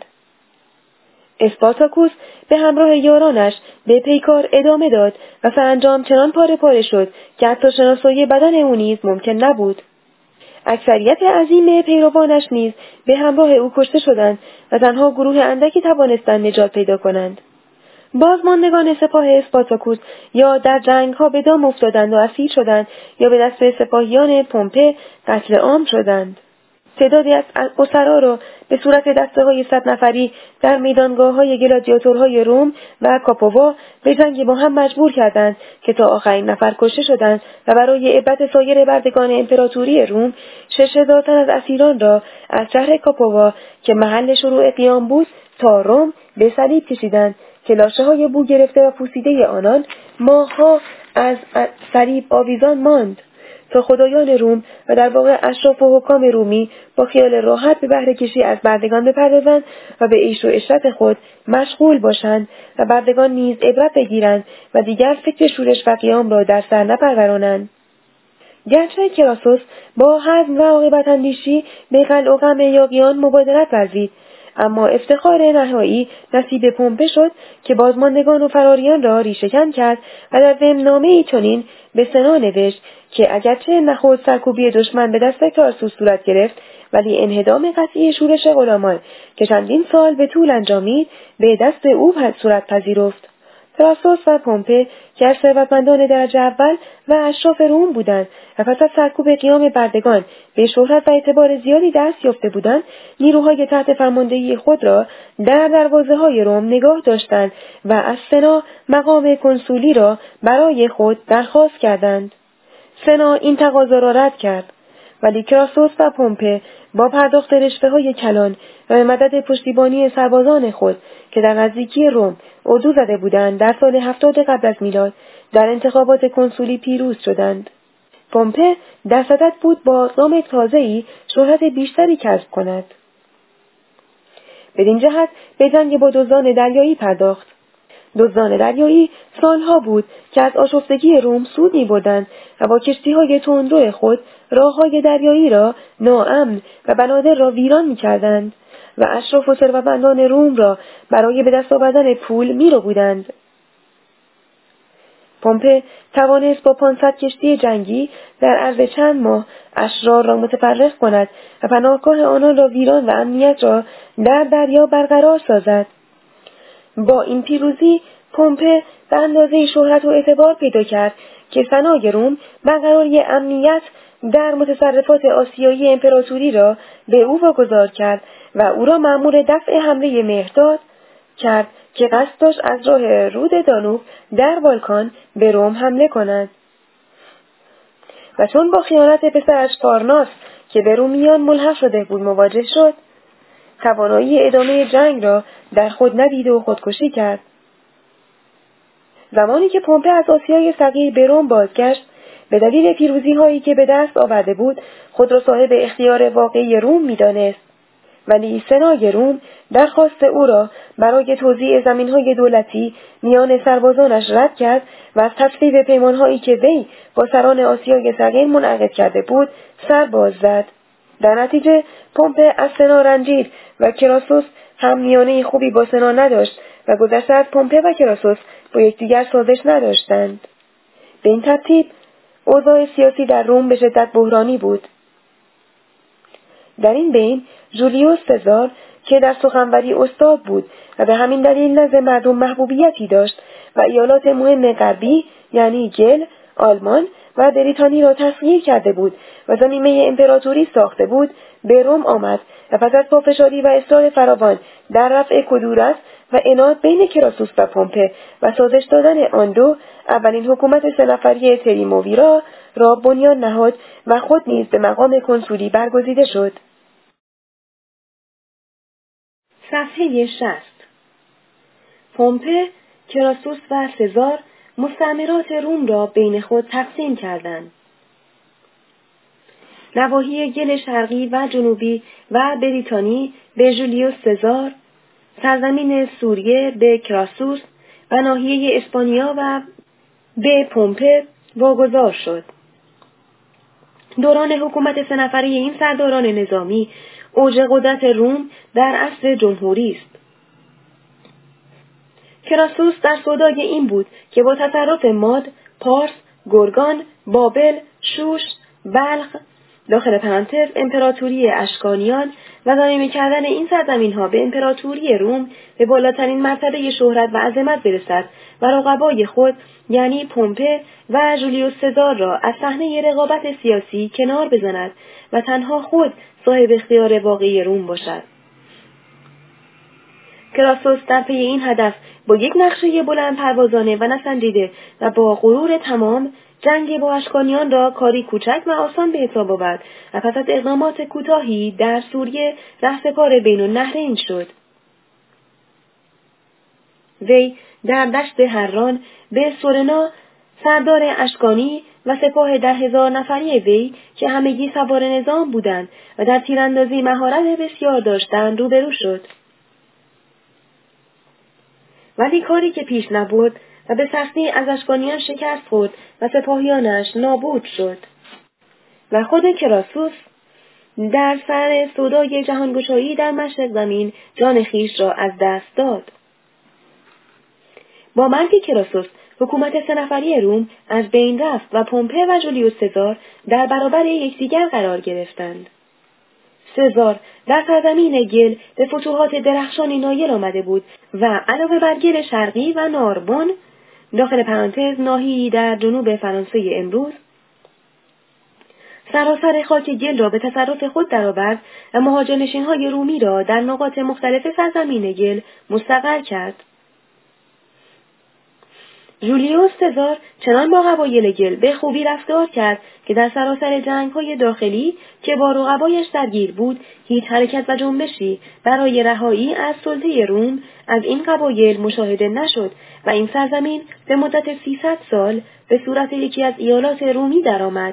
اسپارتاکوس به همراه یارانش به پیکار ادامه داد و سرانجام چنان پاره پاره شد که حتی شناسایی بدن او نیز ممکن نبود. اکثریت عظیم پیروانش نیز به همراه او کشته شدند و تنها گروه اندکی توانستند نجات پیدا کنند. بازماندگان سپاه اسپارتاکوس یا در جنگ‌ها به دام افتادند و اسیر شدند یا به دست سپاهیان پومپه قتل عام شدند. تعدادی از اسرا را به صورت دسته‌های 100 نفری در میدانگاه‌های گلادیاتورهای روم و کاپووا به جنگ با هم مجبور کردند که تا آخرین نفر کشته شدند و برای عبرت سایر بردگان امپراتوری روم 6000 تن از اسیران را از شهر کاپووا که محل شروع قیام بود تا روم به صلیب کشیدند که لاشه‌های بو گرفته و پوسیده آنان ماه‌ها از صلیب آویزان ماند تا خدایان روم و در واقع اشراف و حکام رومی با خیال راحت به بهره کشی از بردگان بپردازند و به عیش و عشرت خود مشغول باشند و بردگان نیز عبرت بگیرند و دیگر فکر شورش و قیام را در سر نپرورانند. گرچه کراسوس با حزم و عاقبت اندیشی به قلع و قمع یاغیان مبادرت ورزید، اما افتخار نهایی نصیب پومپه شد که بازماندگان و فراریان را ریشه‌کن کرد و در ضمن نامه‌ای چنین به سنا نوشت که اگرچه نخست سرکوبی دشمن به دست کراسوس صورت گرفت ولی انهدام قطعی شورش غلامان که چندین سال به طول انجامید به دست او صورت پذیرفت. کراسوس و پومپه که از ثروتمندان درجه اول و اشراف روم بودند و پس از سرکوب قیام بردگان به شهرت و اعتبار زیادی دست یافته بودند، نیروهای تحت فرماندهی خود را در دروازه‌های روم نگاه داشتند و از سنا مقام کنسولی را برای خود درخواست کردند. سنا این تقاضا را رد کرد، ولی کراسوس و پومپه با پرداخت رشوه‌های کلان و به مدد پشتیبانی سربازان خود که در نزدیکی روم اردو زده بودند در سال 70 قبل از میلاد در انتخابات کنسولی پیروز شدند. پومپه در صدد بود با نام تازه‌ای شهرت بیشتری کسب کند. بدین جهت به جنگ با دزدان دریایی پرداخت. دزدان دریایی سالها بود که از آشفتگی روم سود می‌بردند و با کشتی‌های تندرو خود راه‌های دریایی را ناامن و بنادر را ویران می‌کردند و اشراف و ثروتمندان روم را برای به دست آوردن پول می‌ربودند. پومپه توانست با 500 کشتی جنگی در عرض چند ماه اشرار را متفرق کند و پناهگاه آنان را ویران و امنیت را در دریا برقرار سازد. با این پیروزی پومپه به اندازه شهرت و اعتبار پیدا کرد که سنای روم برقراری امنیت در متصرفات آسیایی امپراتوری را به او واگذار کرد و او را مأمور دفع حمله مهرداد کرد که قصد داشت از راه رود دانوب در بالکان به روم حمله کند. و چون با خیانت پسرش فارناس که به رومیان ملحق شده بود مواجه شد، توانایی ادامه جنگ را در خود ندید و خودکشی کرد. زمانی که پومپه از آسیای صغیر به روم بازگشت، به دلیل پیروزی‌هایی که به دست آورده بود خود را صاحب اختیار واقعی روم می‌دانست، ولی سنای روم درخواست او را برای توزیع زمین‌های دولتی میان سربازانش رد کرد و از تصویب پیمان‌هایی که وی با سران آسیای صغیر منعقد کرده بود سر باز زد. در نتیجه پومپه از سنا رنجید و کراسوس هم میانه خوبی با سنا نداشت و گذشته از پومپه و کراسوس با یکدیگر سازش نداشتند. به این ترتیب اوضاع سیاسی در روم به شدت بحرانی بود. در این بین جولیوس سزار که در سخنوری استاد بود و به همین دلیل نزد مردم محبوبیتی داشت و ایالات مهم غربی یعنی گل، آلمان و بریتانی را تسخیر کرده بود و زمینه امپراتوری ساخته بود، به روم آمد و پس از پافشاری و اصرار فراوان در رفع کدورت و عناد بین کراسوس و پومپه و سازش دادن آن دو، اولین حکومت 3 نفری تریموویرا را بنیان نهاد و خود نیز به مقام کنسولی برگزیده شد. صفحه 60. پومپه، کراسوس و سزار مستعمرات روم را بین خود تقسیم کردند. نواحی گل شرقی و جنوبی و بریتانی به جولیوس سزار، سرزمین سوریه به کراسوس و ناحیه اسپانیا و به پومپه واگذار شد. دوران حکومت 3 نفره این سرداران نظامی اوج قدرت روم در عصر جمهوری است. کراسوس در سودای این بود که با تصرف ماد، پارس، گرگان، بابل، شوش، بلخ داخل پرانتز امپراتوری اشکانیان و ضمیمه کردن این سرزمین‌ها به امپراتوری روم به بالاترین مرتبه شهرت و عظمت برسد و رقبای خود یعنی پومپه و جولیوس سزار را از صحنه رقابت سیاسی کنار بزند و تنها خود صاحب اختیار واقعی روم باشد. کراسوس در پی این هدف با یک نقشه بلند پروازانه و نسنجیده و با غرور تمام جنگ با اشکانیان را کاری کوچک و آسان به حساب آورد و پس از اقدامات کوتاهی در سوریه رهسپار بین النهرین شد. وی در دشت هران به سورنا سردار اشکانی و سپاه 10,000 نفری وی که همگی سوار نظام بودند و در تیراندازی مهارت بسیار داشتند روبرو شد. ولی کاری که پیش نبرد و به سختی از اشکانیان شکست خورد و سپاهیانش نابود شد و خود کراسوس در سر سودای جهانگشایی در مشرق زمین جان خویش را از دست داد. با مرگ کراسوس حکومت 3 نفری روم از بین رفت و پومپه و جولیوس سزار در برابر یکدیگر قرار گرفتند. سزار در سرزمین گل به فتوحات درخشانی نایل آمده بود و علاوه بر گل شرقی و ناربون داخل پرانتز ناحیه‌ای در جنوب فرانسه امروز سراسر خاک گل را به تصرف خود درآورد و مهاجرنشین‌های رومی را در نقاط مختلف سرزمین گل مستقر کرد. جولیوس سزار چنان با قبایل گل به خوبی رفتار کرد که در سراسر جنگ‌های داخلی که با رقبایش درگیر بود هیچ حرکت و جنبشی برای رهایی از سلطه روم از این قبایل مشاهده نشد و این سرزمین به مدت 300 سال به صورت یکی از ایالات رومی درآمد.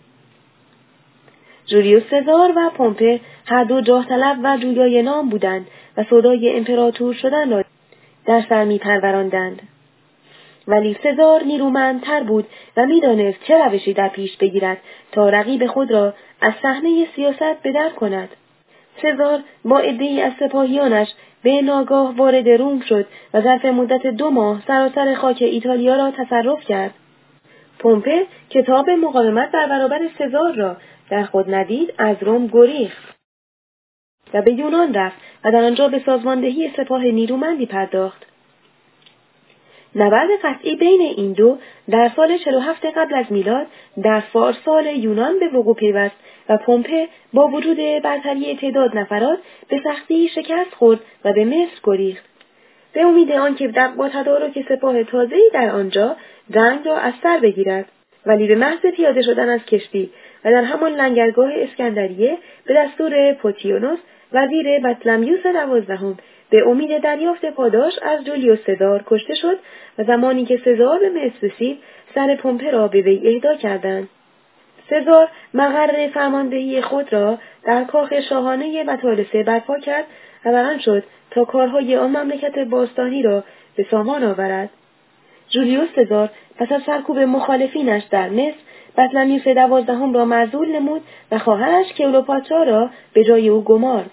جولیوس سزار و پومپه هر دو جاه طلب و جویای نام بودند و سودای امپراتور شدن را در سر می‌پروراندند. ولی سزار نیرومندتر بود و می‌دانست چه روشی در پیش بگیرد تا رقیب خود را از صحنه سیاست به در کند. سزار با عده‌ای از سپاهیانش به ناگاه وارد روم شد و ظرف مدت 2 ماه سراسر خاک ایتالیا را تصرف کرد. پومپه کتاب مقاومت در برابر سزار را در خود ندید از روم گریخت و به یونان رفت و در آنجا به سازماندهی سپاه نیرومندی پرداخت. نبرد قطعی بین این دو در سال 47 قبل از میلاد در فارسال یونان به وقوع پیوست و پومپه با وجود برتری تعداد نفرات به سختی شکست خورد و به مصر گریخت. به امید آنکه با تدارک سپاه تازه‌ای در آنجا جنگ را از سر بگیرد، ولی به محض پیاده شدن از کشتی و در همان لنگرگاه اسکندریه به دستور پوتیونوس وزیر بطلمیوس 12 به امید دریافت پاداش از جولیوس سزار کشته شد و زمانی که سزار به مصر رسید سر پومپه را به وی اهدا کردند. سزار مقر فرماندهی خود را در کاخ شاهانه بطالسه برپا کرد و بران شد تا کارهای آن مملکت باستانی را به سامان آورد. جولیوس سزار پس از سرکوب مخالفینش در مصر بطلمیوس 12 را معزول نمود و خواهرش کلئوپاترا را به جای او گمارد.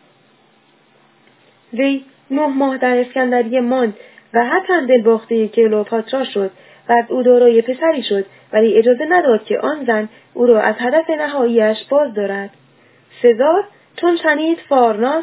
وی 9 ماه در اسکندریه ماند و حتی دلباخته کلئوپاترا شد و از او دارای پسری شد، ولی اجازه نداد که آن زن او را از هدف نهاییش باز دارد. سزار چون شنید فارناس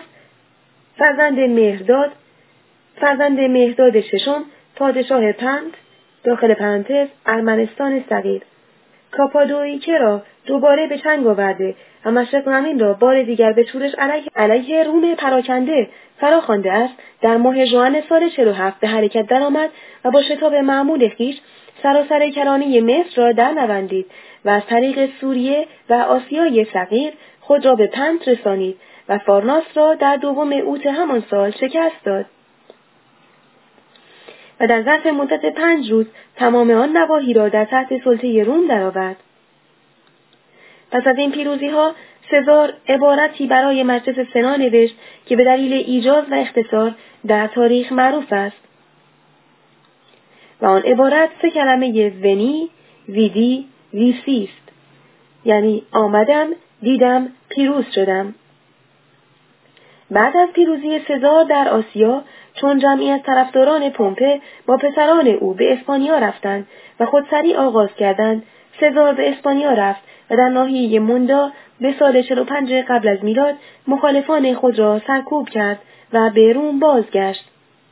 فرزند مهرداد ششم پادشاه پنت داخل پرانتز ارمنستان صغیر کاپادویکه را دوباره به چنگ آورده و مشرق زمین را بار دیگر به شورش علیه روم پراکنده فراخوانده است، در ماه ژوئن سال 47 به حرکت درآمد و با شتاب معمول خویش سراسر کرانه مصر را درنوندید و از طریق سوریه و آسیای صغیر خود را به پنت رسانید و فارناس را در 2 اوت همان سال شکست داد و در ظرف مدت 5 روز تمام آن نواحی را در تحت سلطه روم درآورد. پس از این پیروزی‌ها سزار عبارتی برای مجلس سنا نوشت که به دلیل ایجاز و اختصار در تاریخ معروف است. و آن عبارت 3 کلمه ونی، ویدی، ویسی است. یعنی آمدم، دیدم، پیروز شدم. بعد از پیروزی سزار در آسیا، چون جمعی از طرفداران پومپه با پسران او به اسپانیا رفتند و خودسری آغاز کردند، سزار به اسپانیا رفت و در ناحیه موندا به سال 45 قبل از میلاد مخالفان خود را سرکوب کرد و به روم بازگشت.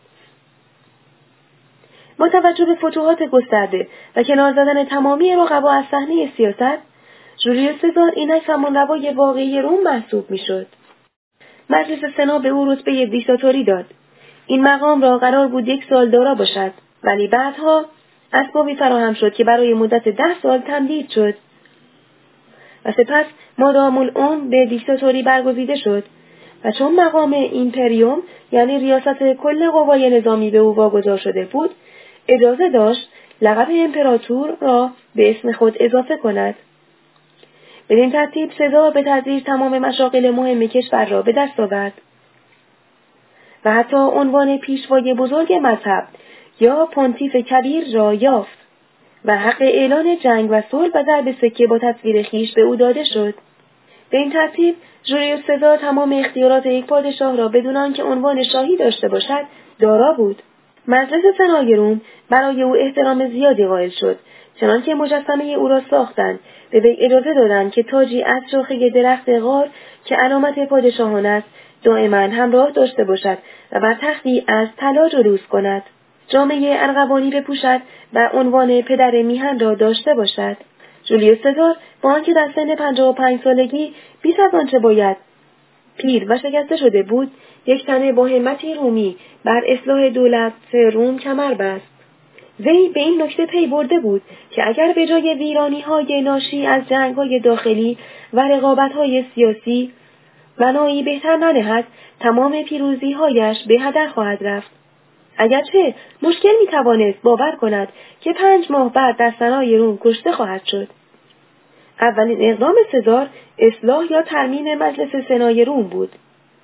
با توجه به فتوحات گسترده و کنار زدن تمامی رقبا از صحنه سیاست، جولیوس سزار اینک فرمانروای واقعی روم محسوب میشد. مجلس سنا به او رتبه دیکتاتوری داد. این مقام را قرار بود 1 سال دارا باشد، ولی بعدها اسبابی فراهم شد که برای مدت 10 سال تمدید شد و سپس مادام العمر به دیکتاتوری برگزیده شد و چون مقام ایمپریوم یعنی ریاست کل قوای نظامی به او واگذار شده بود، اجازه داشت لقب امپراتور را به اسم خود اضافه کند. بدین ترتیب سزار به تدریج تمام مشاغل مهم کشور را به دست آورد و حتی عنوان پیشوای بزرگ مذهب یا پونتیف کبیر را یافت و حق اعلان جنگ و صلح و ضرب سکه با تصویر خویش به او داده شد. به این ترتیب جولیوس سزار تمام اختیارات یک پادشاه را بدون آنکه عنوان شاهی داشته باشد دارا بود. مجلس سنای روم برای او احترام زیادی قائل شد، چنانکه مجسمه او را ساختند، به وی اجازه دادند که تاجی از شاخه درخت غار که علامت پادشاهان است دائما همراه داشته باشد و بر تختی از طلا جلوس کند. جامعه ارغوانی بپوشد و عنوان پدر میهن را داشته باشد. جولیوس سزار با آنکه در سن 55 سالگی بیش از آنچه باید پیر و شکسته شده بود، یک تنه با همتی رومی بر اصلاح دولت روم کمر بست. وی به این نکته پی برده بود که اگر به جای ویرانی‌های ناشی از جنگ‌های داخلی و رقابت‌های سیاسی بنایی بهتر ننهد، تمام پیروزی‌هایش به هدر خواهد رفت. اگرچه مشکل می‌توانست باور کند که 5 ماه بعد در سرای روم کشته خواهد شد. اولین اقدام سزار اصلاح یا ترمیم مجلس سنای روم بود.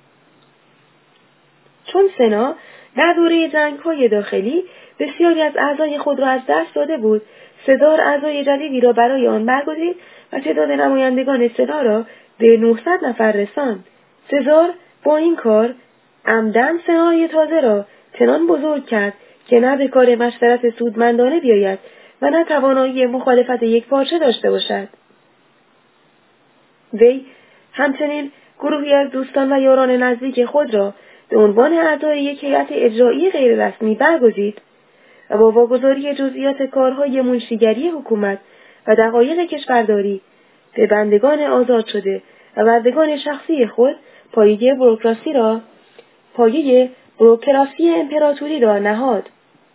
چون سنا در دوره جنگ‌های داخلی بسیاری از اعضای خود را از دست داده بود، سزار اعضای جدیدی را برای آن برگزید و تعداد نمایندگان سنا را به 900 نفر رساند. سزار با این کار عمدن سنای تازه را چنان بزرگ کرد که نه به کار مشورت سودمندانه بیاید و نه توانایی مخالفت یکپارچه داشته باشد. وی همچنین گروهی از دوستان و یاران نزدیک خود را به عنوان اعضای یک هیئت اجرایی غیررسمی برگزید و با واگذاری جزئیات کارهای منشیگری حکومت و دقایق کشورداری به بندگان آزاد شده و بندگان شخصی خود پایه بوروکراسی امپراتوری را نهاد.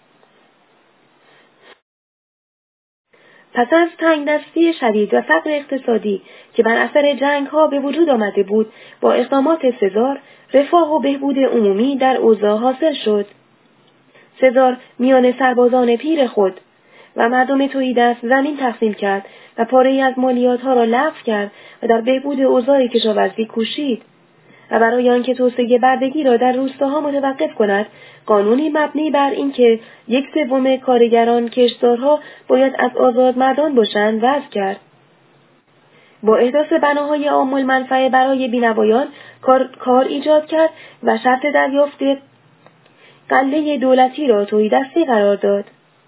پس از تنگدستی شدید و فقر اقتصادی که بر اثر جنگ‌ها به وجود آمده بود، با اقدامات سزار رفاه و بهبود عمومی در اوضاع حاصل شد. سزار میان سربازان پیر خود و مردم تهیدست زمین تقسیم کرد و پاره‌ای از مالیات‌ها را لغو کرد و در بهبود اوضاع کشاورزی کوشید و برای آنکه توسعه بردگی را در روستاها متوقف کند، قانونی مبنی بر اینکه 1/3 کارگران کشتزارها باید از آزاد مردان باشند وضع کرد. با احداث بناهای عام المنفعه برای بینوایان کار ایجاد کرد و شرط دریافت غله دولتی را تهیدستی قرار داد.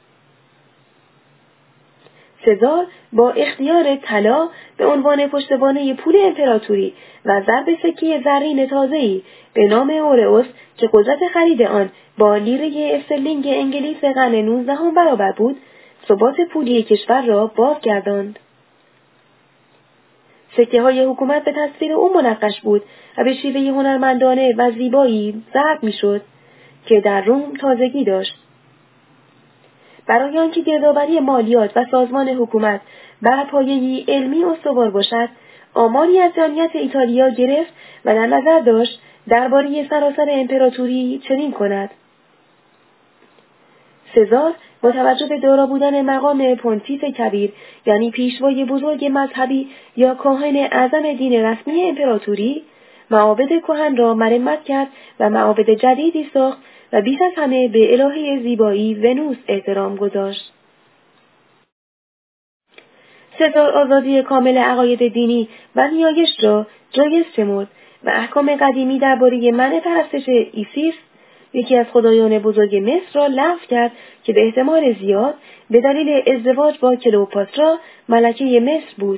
سزار با اختیار طلا به عنوان پشتوانه پول امپراتوری و ضرب سکه زرین تازه‌ای به نام اورئوس که قدرت خرید آن با لیره استرلینگ انگلیس قرن 19 برابر بود، ثبات پولی کشور را بازگرداند. سکه‌های حکومت به تصویر او منقش بود و به شیوه هنرمندانه و زیبایی ضرب می‌شد که در روم تازگی داشت. برای آنکه گردآوری مالیات و سازمان حکومت بر پایه‌ای علمی استوار باشد، آماری از جمعیت ایتالیا گرفت و در نظر داشت درباره سراسر امپراتوری چنین کند: سزار با توجه به دارا بودن مقام پونتیف کبیر، یعنی پیشوای بزرگ مذهبی یا کاهن اعظم دین رسمی امپراتوری، معابد کهن را مرمت کرد و معابد جدیدی ساخت و بیش از همه به الهه زیبایی ونوس احترام گذاشت. سزار آزادی کامل عقاید دینی و نیایش را جایز شمرد و احکام قدیمی درباره منع پرستش ایسیس، یکی از خدایان بزرگ مصر، را لغو کرد که به احتمال زیاد به دلیل ازدواج با کلئوپاترا ملکه مصر بود.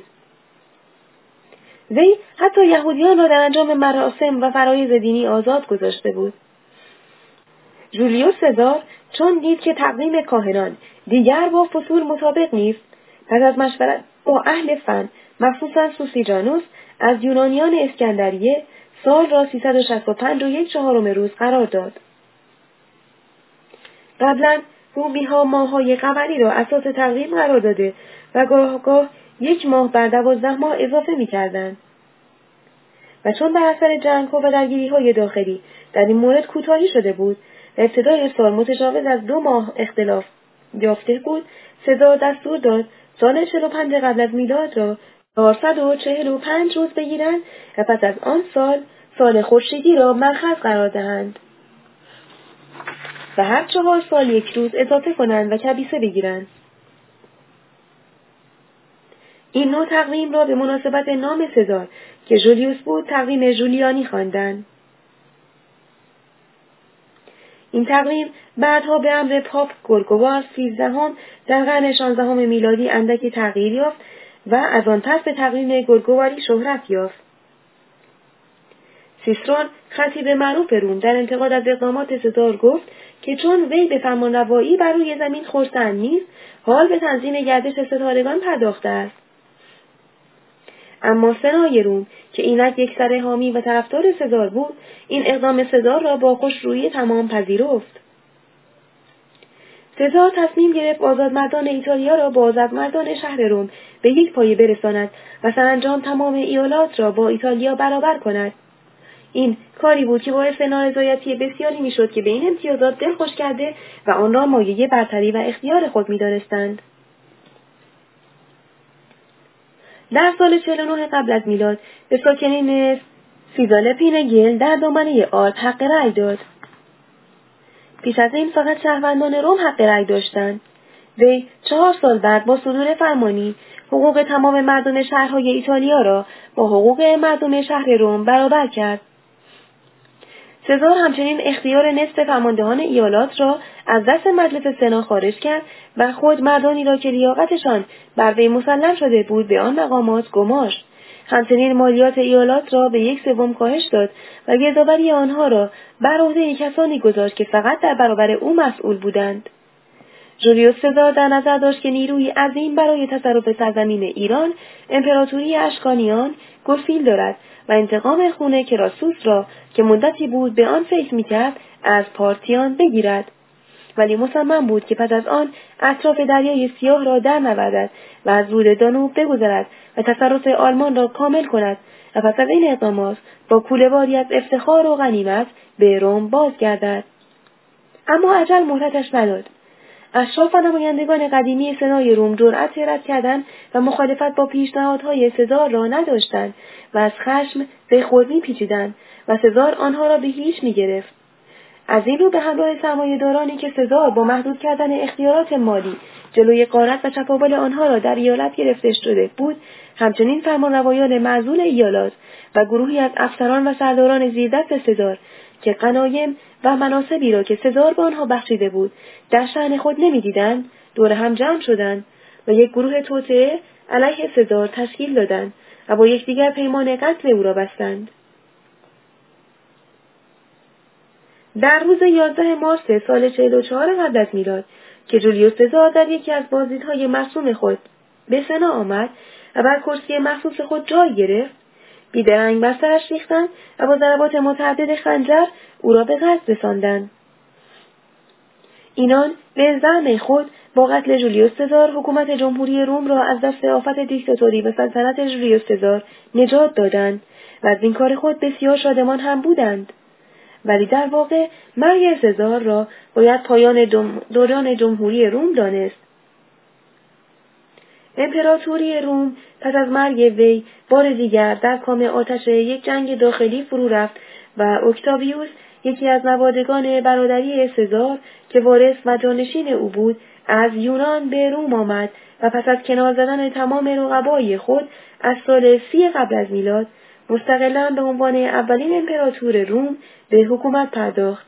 وی حتی یهودیان را در انجام مراسم و فرایض دینی آزاد گذاشته بود. جولیوس سزار چون دید که تقویم کاهنان دیگر با فصول مطابق نیست، پس از مشورت با اهل فن، مخصوصا سوسیجانوس از یونانیان اسکندریه، سال را 365 و 1/4 روز قرار داد. قبلا رومی‌ها ماه‌های قمری را اساس تقویم قرار داده و گاه 1 ماه بر 12 ماه اضافه می‌کردند. و چون بر اثر جنگ‌ها و درگیری‌های داخلی در این مورد کوتاهی شده بود و ابتدای سال متجاوز از 2 ماه اختلاف یافته بود، سزار دستور داد سال 45 قبل از میلاد را 445 روز بگیرند و پس از آن سال خورشیدی را مأخذ قرار دهند و هر 4 سال 1 روز اضافه کنند و کبیسه بگیرند. این نوع تقویم را به مناسبت نام سزار که جولیوس بود تقویم جولیانی خواندند. این تقویم بعدها به امر پاپ گرگوار 13 در قرن 16 میلادی اندکی تغییر یافت و از آن پس به تقویم گرگواری شهرت یافت. سیسرون، خطیب معروف روم، در انتقاد از اقدامات سزار گفت که چون وی به فرمانروایی بر روی زمین خرسند نیست، حال به تنظیم گردش ستارگان پرداخته است. اما سنای روم که اینک یک سر حامی و طرفدار سزار بود، این اقدام سزار را با خوشرویی تمام پذیرفت. سزار تصمیم گرفت آزادمردان ایتالیا را با آزادمردان شهر روم به یک پایه برساند و سرانجام تمام ایالات را با ایتالیا برابر کند. این کاری بود که باعث نارضایتی بسیاری میشد که به این امتیازات دلخوش کرده و آن را مایه برتری و اختیار خود می‌دانستند. در سال 49 قبل از میلاد به ساکنین سیزالپین گل در دامنه آلپ حق رأی داد. پیش از این فقط شهروندان روم حق رأی داشتند. وی 4 سال بعد با صدور فرمانی حقوق تمام مردم شهرهای ایتالیا را با حقوق مردم شهر روم برابر کرد. سزار همچنین اختیار نصف فرماندهان ایالات را از دست مجلس سنا خارج کرد و خود مردانی را که لیاقتشان بر وی مسلم شده بود به آن مقامات گماشت. همچنین مالیات ایالات را به 1/3 کاهش داد و گردآوری آنها را بر عهده کسانی گذاشت که فقط در برابر او مسئول بودند. جولیوس سزار در نظر داشت که نیروی عظیم برای تصرف سرزمین ایران، امپراتوری اشکانیان، گسیل دارد و انتقام خون کراسوس را که مدتی بود به آن فکر می‌کرد از پارتیان بگیرد. ولی مصمم بود که پس از آن اطراف دریای سیاه را در نوردد و از رود دانوب بگذرد و تصرف آلمان را کامل کند و پس از این اقدامات با کوله‌باری از افتخار و غنیمت به روم بازگردد. اما اجل مهلتش نداد. اشراف و نمایندگان قدیمی سنای روم جرأت رد کردند و مخالفت با پیشنهادهای سزار را نداشتند و از خشم به خود می‌پیچیدند و سزار آنها را به هیچ می‌گرفت. از این رو به همراه سرمایه‌دارانی که سزار با محدود کردن اختیارات مالی جلوی غارت و چپاول آنها را در ایالت گرفته شده بود، همچنین فرمانروایان معزول ایالات و گروهی از افسران و سرداران زیردست سزار که غنایم و مناصبی را که سزار به آنها بخشیده بود در شأن خود نمی‌دیدند، دور هم جمع شدند و یک گروه توطئه علیه سزار تشکیل دادند و با یکدیگر پیمان قتل او را بستند. در روز 11 مارس سال 44 قبل از میلاد که جولیوس سزار در یکی از بازدیدهای مرسوم خود به سنا آمد و بر کرسی مخصوص خود جای گرفت، بیدرنگ بر سرش ریختند و با ضربات متعدد خنجر او را به قتل رساندند. اینان به زعم خود با قتل جولیوس سزار حکومت جمهوری روم را از دست آفت دیکتاتوری و سلطنت جولیوس سزار نجات دادند و از این کار خود بسیار شادمان هم بودند. ولی در واقع مرگ سزار را باید پایان دوران جمهوری روم دانست. امپراتوری روم پس از مرگ وی بار دیگر در کام آتش یک جنگ داخلی فرو رفت و اکتاویوس، یکی از نوادگان برادری سزار که وارث و جانشین او بود، از یونان به روم آمد و پس از کنار زدن تمام رقبای خود از سال 30 قبل از میلاد مستقلاً به عنوان اولین امپراتور روم به حکومت پرداخت.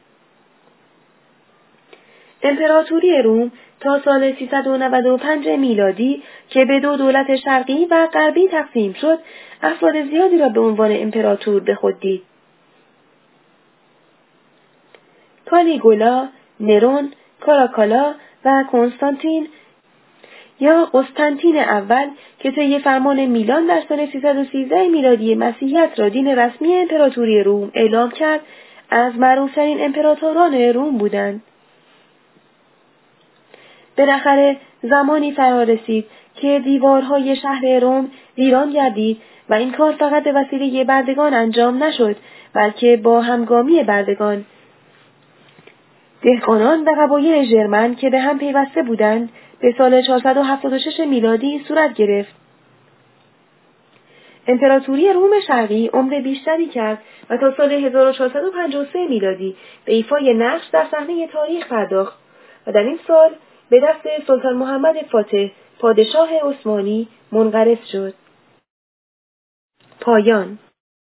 امپراتوری روم تا سال 395 میلادی که به دو دولت شرقی و غربی تقسیم شد، افراد زیادی را به عنوان امپراتور به خود دید. کالیگولا، نرون، کاراکالا و کنستانتین یا قسطنطین اول که طی فرمان میلان در سال 313 میلادی مسیحیت را دین رسمی امپراتوری روم اعلام کرد، از معروف‌ترین امپراتوران روم بودند. بالاخره زمانی فرا رسید که دیوارهای شهر روم ویران گردید و این کار فقط به وسیله بردگان انجام نشد، بلکه با همگامی بردگان، دهقانان و قبایل ژرمن که به هم پیوسته بودند به سال 476 میلادی صورت گرفت. امپراتوری روم شرقی عمر بیشتری کرد و تا سال 1453 میلادی به ایفای نقش در صحنه تاریخ پرداخت و در این سال به دست سلطان محمد فاتح پادشاه عثمانی منقرض شد. پایان.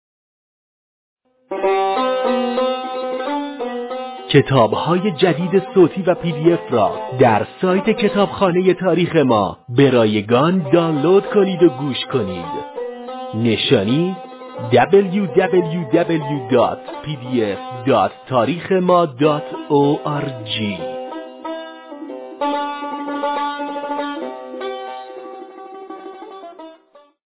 کتاب‌های جدید صوتی و PDF را در سایت کتابخانه تاریخ ما به رایگان دانلود کنید و گوش کنید. نشانی www.pdf.tarikhema.org